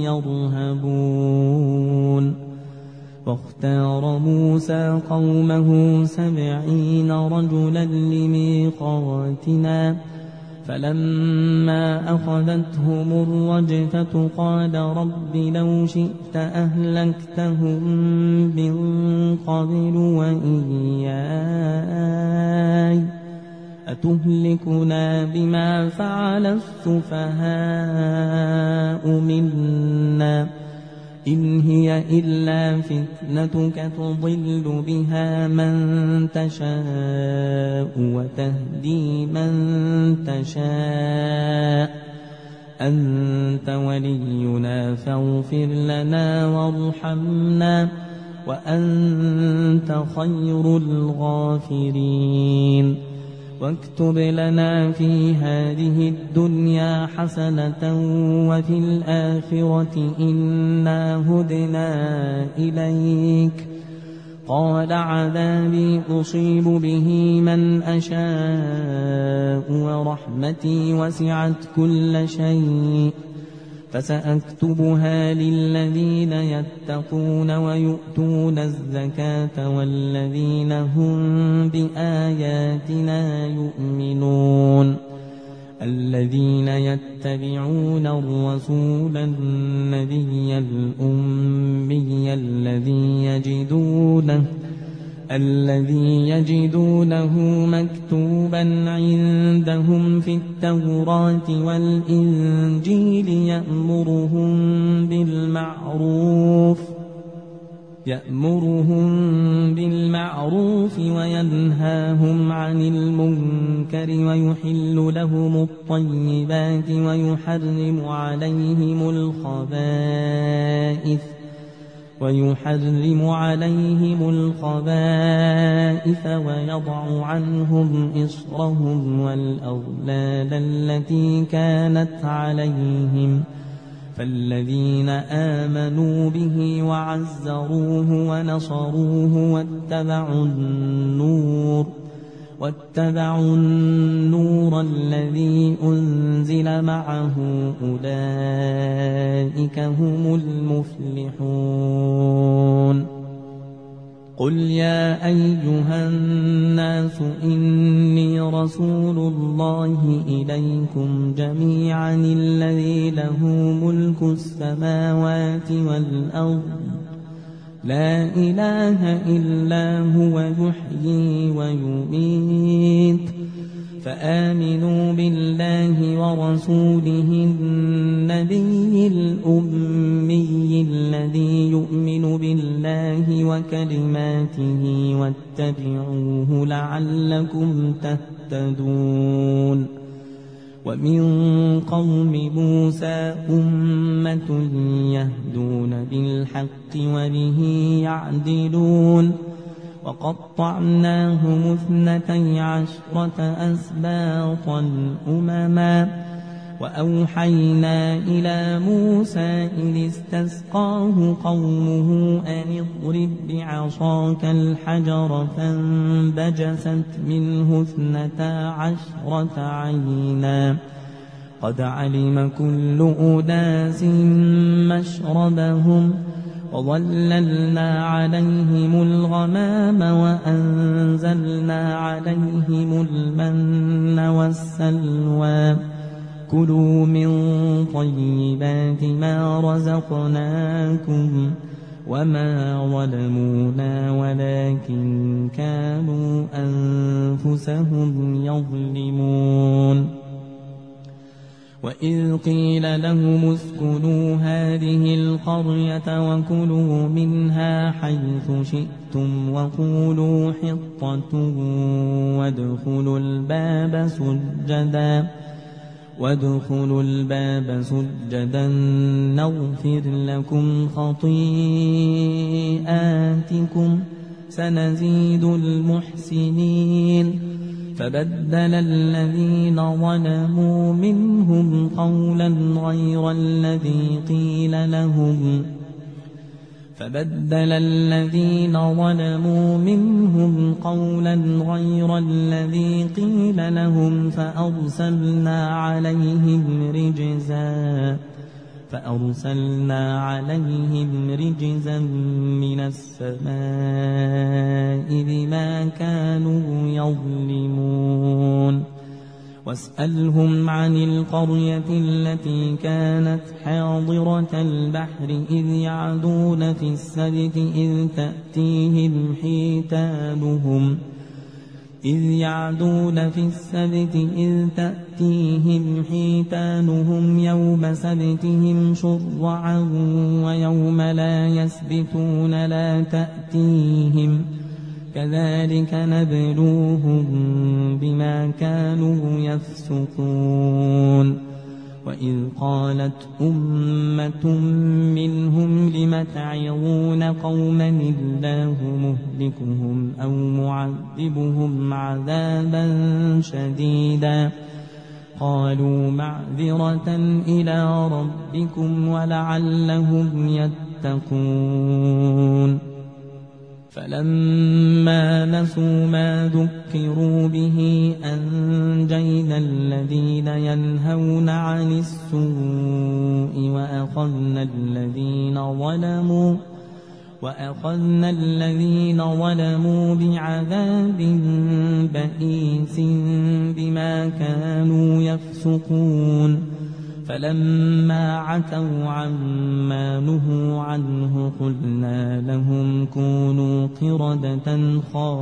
يرهبون واختار موسى قومه سبعين رجلا لميقاتنا فلما أخذتهم الرجفة قال رب لو شئت أهلكتهم من قبل وإياي أتهلكنا بما فعل السفهاء منا إن هي إلا فتنتك تضل بها من تشاء وتهدي من تشاء أنت ولينا فاغفر لنا وارحمنا وأنت خير الغافرين واكتب لنا في هذه الدنيا حسنة وفي الآخرة إنا هدنا إليك قال عذابي أصيب به من أشاء ورحمتي وسعت كل شيء فسأكتبها للذين يتقون ويؤتون الزكاة والذين هم بآياتنا يؤمنون الذين يتبعون الرسول النبي الأمي الذي يجدونه الذي يجدونه مكتوبا عندهم في التوراة والإنجيل يأمرهم بالمعروف يأمرهم بالمعروف وينهاهم عن المنكر ويحل لهم الطيبات ويحرم عليهم الخبائث ويحرم عليهم الخبائث ويضع عنهم إصرهم والأغلال التي كانت عليهم فالذين آمنوا به وعزروه ونصروه واتبعوا النور واتبعوا النور الذي أنزل معه أولئك هم المفلحون قل يا أيها الناس إني رسول الله إليكم جميعا الذي له ملك السماوات والأرض لا إله إلا هو يحيي ويميت فآمنوا بالله ورسوله النبي الأمي الذي يؤمن بالله وكلماته واتبعوه لعلكم تهتدون ومن قوم موسى أمة يهدون بالحق وبه يعدلون وقطعناهم اثنتي عشرة أسباطا أمما وأوحينا إلى موسى إذ استسقاه قومه أن اضرب بعصاك الحجر فانبجست منه اثنتا عشرة عينا قد علم كل أناس مشربهم وظللنا عليهم الغمام وأنزلنا عليهم المن والسلوى كلوا من طيبات ما رزقناكم وما ظلمونا ولكن كانوا أنفسهم يظلمون وإذ قيل لهم اسكنوا هذه القرية وكلوا منها حيث شئتم وقولوا حطة وادخلوا الباب سجدا وادخلوا الباب سجدا نغفر لكم خطيئاتكم سنزيد المحسنين فبدل الذين ظلموا منهم قولا غير الذي قيل لهم فبدل الذين ظلموا منهم قولا غير الذي قيل لهم فأرسلنا عليهم رجزا فأرسلنا عليهم رجزا من السماء بما كانوا يظلمون واسألهم عن القرية التي كانت حاضرة البحر إذ يعدون في السبت إذ تأتيهم حيتانهم إذ يعدون في السبت إذ تأتيهم حيتانهم يوم سبتهم شرعا ويوم لا يسبتون لا تأتيهم كذلك نبلوهم بما كانوا يفسقون وإذ قالت أمة منهم لم تعظون قوما الله مهلكهم أو معذبهم عذابا شديدا قالوا معذرة إلى ربكم ولعلهم يتقون فلما نسوا ما ذكروا به أنجينا الذين ينهون عن السوء وأخذنا الذين ظلموا وأخذنا الذين ظلموا بعذاب بئيس بما كانوا يفسقون فلما عتوا عما نهوا عنه قلنا لهم كونوا قردة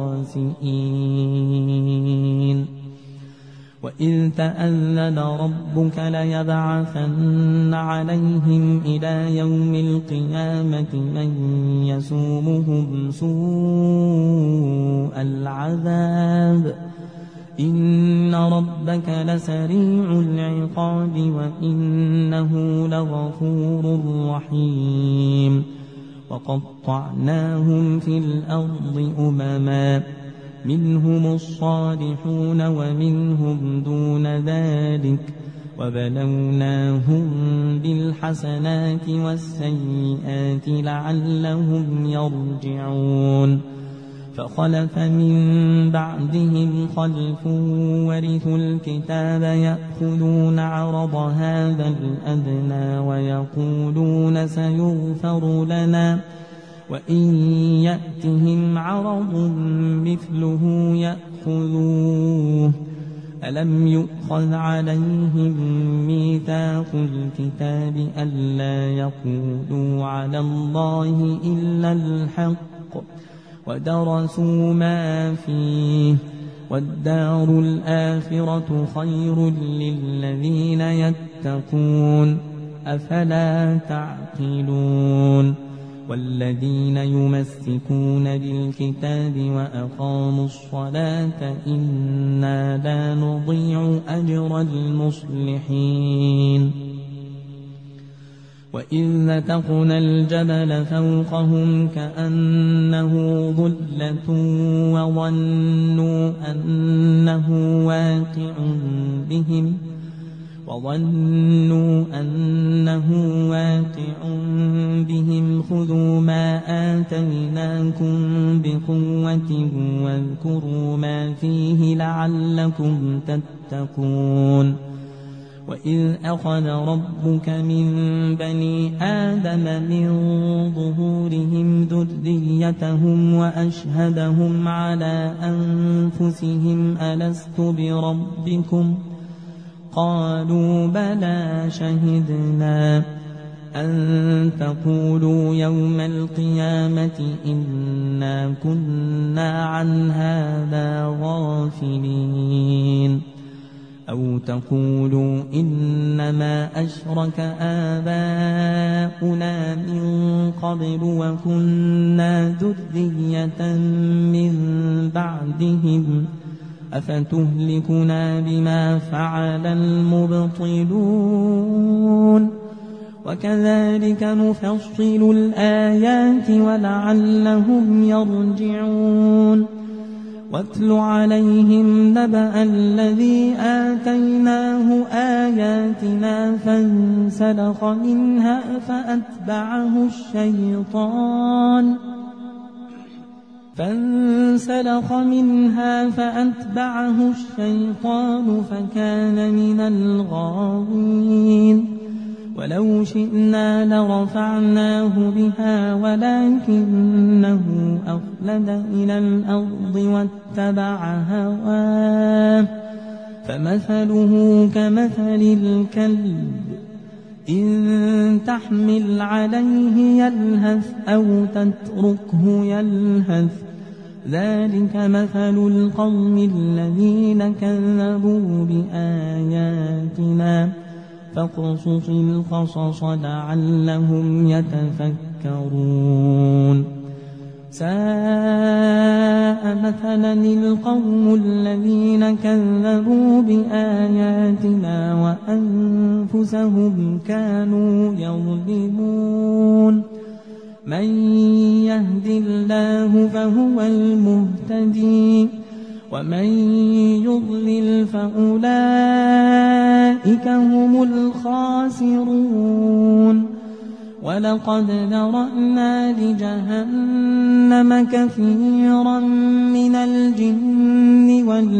خاسئين وإذ تأذن ربك ليبعثن عليهم إلى يوم القيامة من يسومهم سوء العذاب إن ربك لسريع العقاب وإنه لغفور رحيم وقطعناهم في الأرض أمما منهم الصالحون ومنهم دون ذلك وبلوناهم بالحسنات والسيئات لعلهم يرجعون فخلف من بعدهم خلف ورثوا الكتاب يأخذون عرض هذا الأدنى ويقولون سيغفر لنا وإن يأتهم عرض مثله يأخذوه ألم يؤخذ عليهم ميثاق الكتاب ألا يقولوا على الله إلا الحق ودرسوا ما فيه والدار الآخرة خير للذين يتقون أفلا تعقلون والذين يمسكون بالكتاب وأقاموا الصلاة إنا لا نضيع أجر المصلحين وإذ نتقنا الجبل فوقهم كأنه ظلة وظنوا أنه واقع بهم وظنوا أنه واقع بهم خذوا ما آتيناكم بقوة واذكروا ما فيه لعلكم تتقون وإذ أخذ ربك من بني آدم من ظهورهم ذريتهم وأشهدهم على أنفسهم ألست بربكم قالوا بلى شهدنا أن تقولوا يوم القيامة إنا كنا عن هذا غافلين أو تقولوا إنما أشرك آباؤنا من قبل وكنا ذرية من بعدهم أفتهلكنا بما فعل المبطلون وكذلك نفصل الآيات ولعلهم يرجعون واتل عليهم نبأ الذي آتيناه آياتنا فانسلخ منها فأتبعه الشيطان فانسلخ منها فأتبعه الشيطان فكان من الغاوين ولو شئنا لرفعناه بها ولكنه أخلد إلى الأرض واتبع هواه فمثله كمثل الكلب إن تحمل عليه يلهث أو تتركه يلهث ذلك مثل القوم الذين كذبوا بآياتنا فاقصص القصص لعلهم يتفكرون ساء مثلا القوم الذين كذبوا بآياتنا وأنفسهم كانوا يظلمون من يهد الله فهو المهتدي ومن يضلل فأولئك هم الخاسرون ولقد ذرأنا لجهنم كثيرا من الجن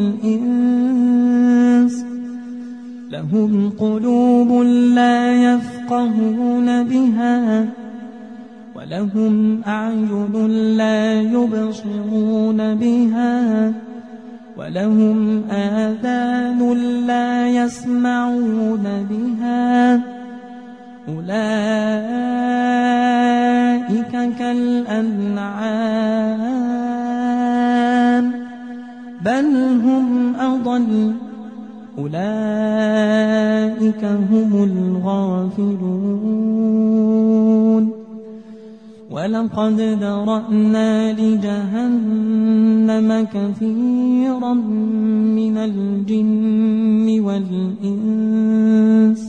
والإنس لهم قلوب لا يفقهون بها ولهم أعين لا يبصرون بها ولهم آذان لا يسمعون بها أولئك كالأنعام بل هم أضل أولئك هم الغافلون ولقد ذرأنا لجهنم كثيرا من الجن والإنس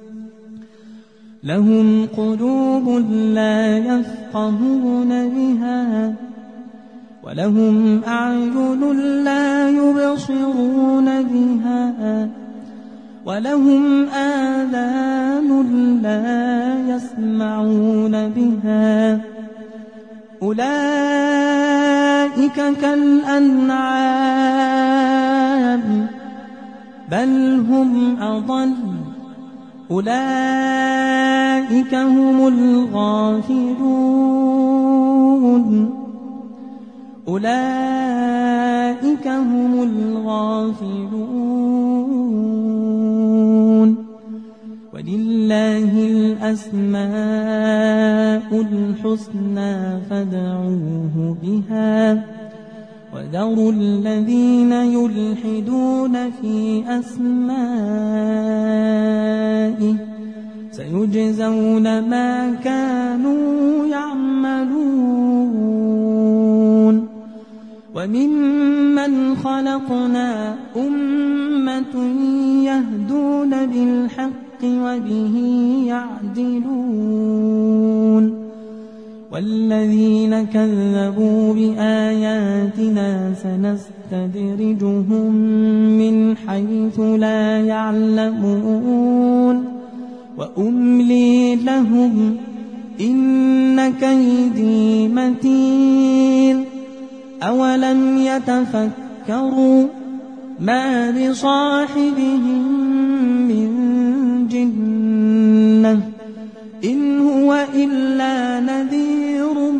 لهم قلوب لا يفقهون بها ولهم أعين لا يبصرون بها ولهم آذان لا يسمعون بها أولئك كالأنعام بل هم أضل أولئك هم الغافلون أولئك هم الغافلون ولله الأسماء الحسنى فادعوه بها وذروا الذين يلحدون في أسمائه سيجزون ما كانوا يعملون وممن خلقنا أمة يهدون بالحق وبه يعدلون والذين كذبوا بآياتنا سنستدرجهم من حيث لا يعلمون وأملي لهم إن كيدي متين أولم يتفكروا ما بصاحبهم من جنة إن هو إلا نذير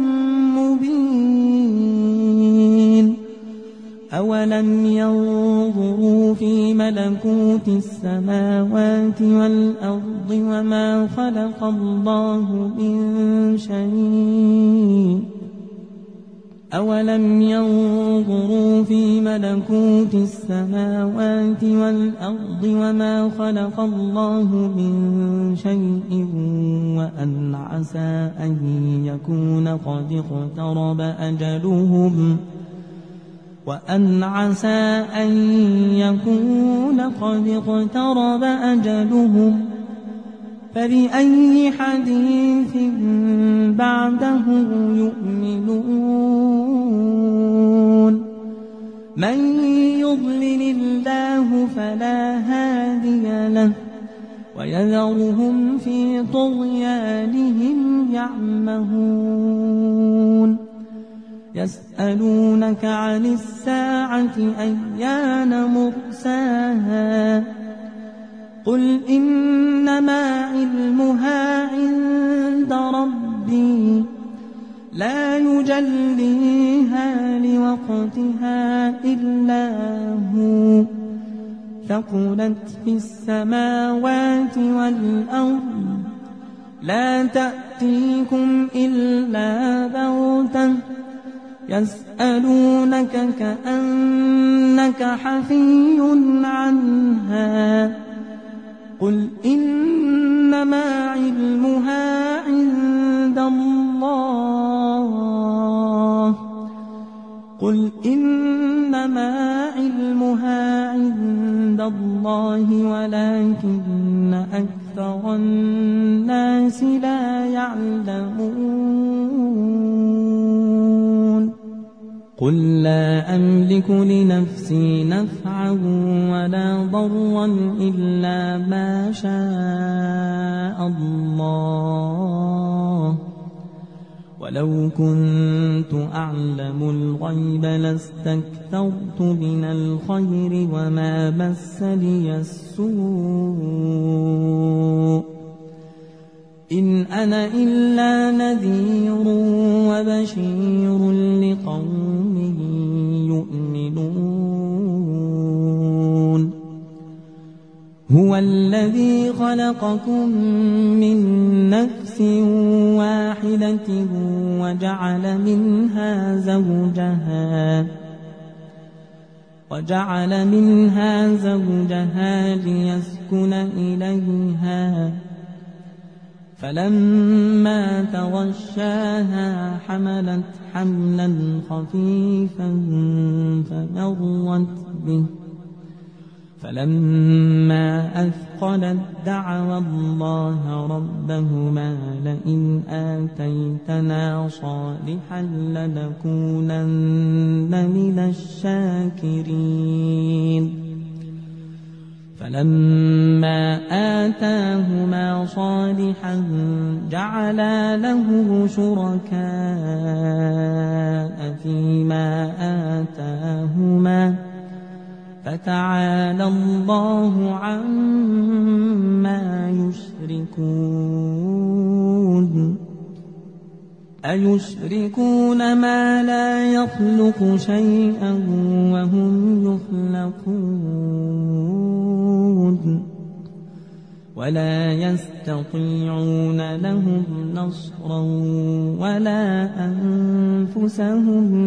مبين أولم ينظروا في ملكوت السماوات والأرض وما خلق الله من شيء أولم ينظروا في ملكوت السماوات والأرض وما خلق الله من شيء وأن عسى أن يكون قد اقترب أجلهم وأن عسى أن يكون قد اقترب أجلهم فبأي حديث بعده يؤمنون من يضلل الله فلا هادي له ويذرهم في طغيانهم يعمهون يسألونك عن الساعة أيان مرساها قل إنما علمها عند ربي لا يجليها لوقتها إلا هو ثقلت في السماوات والأرض لا تأتيكم إلا بغتة يسألونك كأنك حفي عنها قل إنما علمها عند الله قل إنما علمها عند الله ولكن أكثر الناس لا يعلمون قل لا أملك لنفسي نفعا ولا ضرا إلا ما شاء الله ولو كنت أعلم الغيب لاستكثرت من الخير وما مسني السوء إن أنا إلا نذير وبشير لقوم يؤمنون هو الذي خلقكم من نفس واحدة وجعل منها زوجها وجعل منها زوجها ليسكن إليها فلما تغشاها حملت حملا خفيفا فمرت به فلما أثقلت دعوا الله ربهما لئن آتيتنا صالحا لنكونن من الشاكرين فلما آتاهما صالحا جعلا له شركاء فيما آتاهما فتعالى الله عما يشركون أيشركون ما لا يخلق شيئا وهم يخلقون ولا يستطيعون لهم نصرا ولا أنفسهم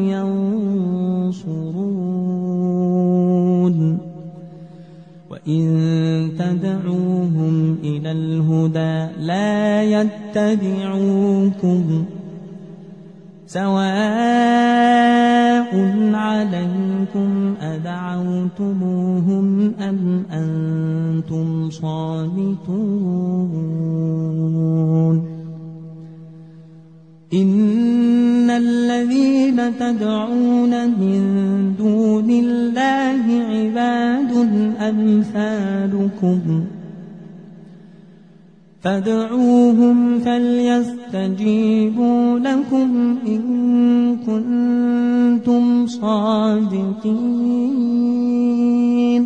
ينصرون وإن تدعوهم إلى إلى الهدى لا يتبعوكم سواء عليكم أدعوتموهم أم أنتم صامتون إن الذين تدعون من دون الله عباد أمثالكم فادعوهم فليستجيبوا لكم إن كنتم صادقين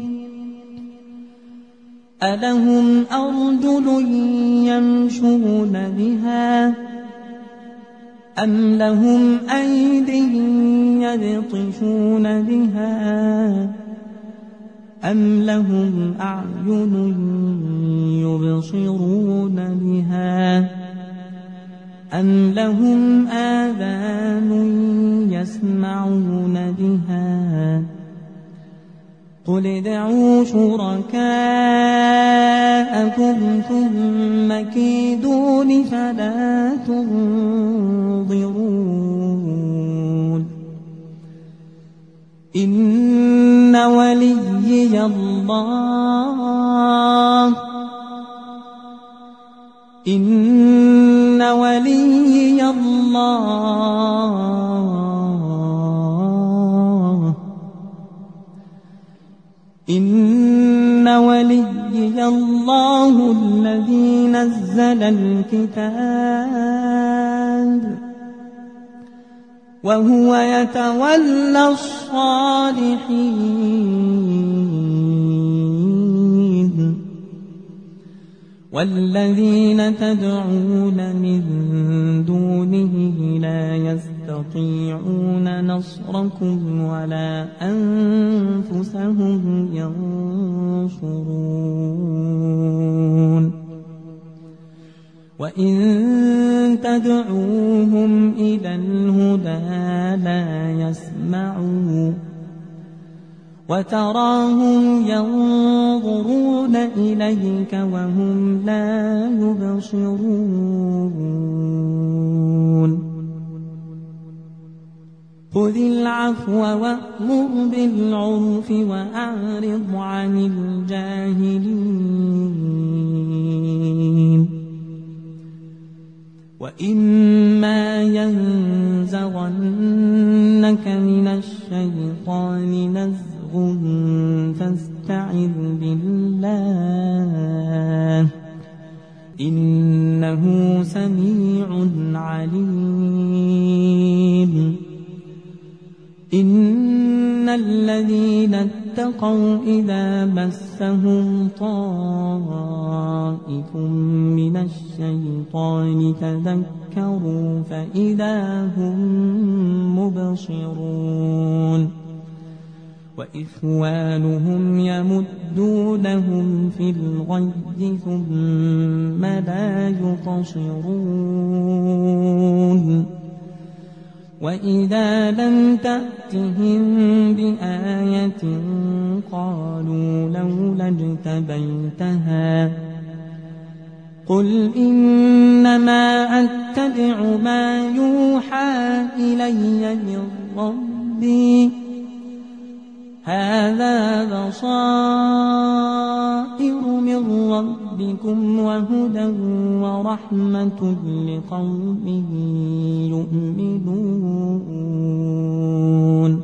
ألهم أرجل يمشون بها أم لهم أيد يبطشون بها أم لهم أعين يبصرون بها أم لهم آذان يسمعون بها قل ادعوا شركاءكم ثم كيدون فلا تنظرون إن وليي الله إن وليي الله إن وليي الله الذي نزل الكتاب وهو يتولى الصالحين والذين تدعون من دونه لا يستطيعون نصركم ولا أنفسهم ينصرون وإن تدعوهم إلى الهدى لا يسمعون وتراهم ينظرون إليك وهم لا يبصرون خذ العفو وأمر بالعرف وأعرض عن الجاهلين وإما ينزغنك من الشيطان نزغ فاستعذ بالله إنه سميع عليم إن الذين اتقوا إذا مسهم طائف من الشيطان تذكروا فإذا هم مبصرون وإخوانهم يمدونهم في الغي ثم لا يقصرون وإذا لم تأتهم بآية قالوا لولا اجتبيتها قل إنما أتبع ما يوحى إلي من ربي هذا بصائر من ربكم وهدى ورحمة لقوم يؤمنون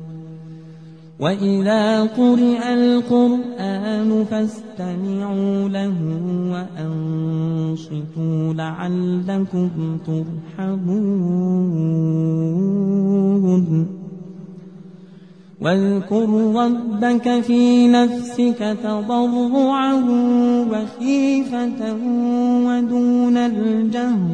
وإذا قرئ القرآن فاستمعوا له وأنصتوا لعلكم ترحمون واذكر ربك في نفسك تضرعا وخيفة ودون الجهر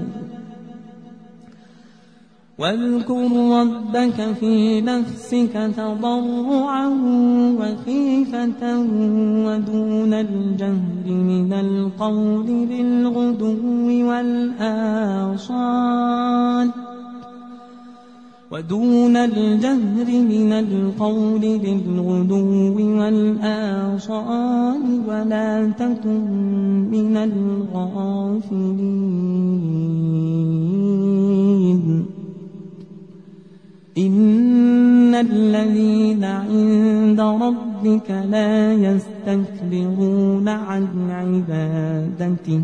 واذكر ربك في نفسك تضرعا وخيفة ودون الجهر من القول بالغدو والآصال ودون الجهر من القول بالغدو والآصال ولا تكن من الغافلين إن الذين عند ربك لا يستكبرون عن عبادته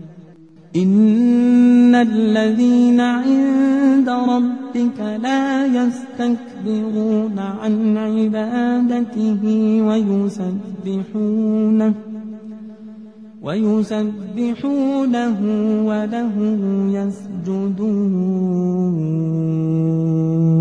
إن الذين عند ربك لا يستكبرون عن عبادته ويسبحونه ويسبحونه وله يسجدون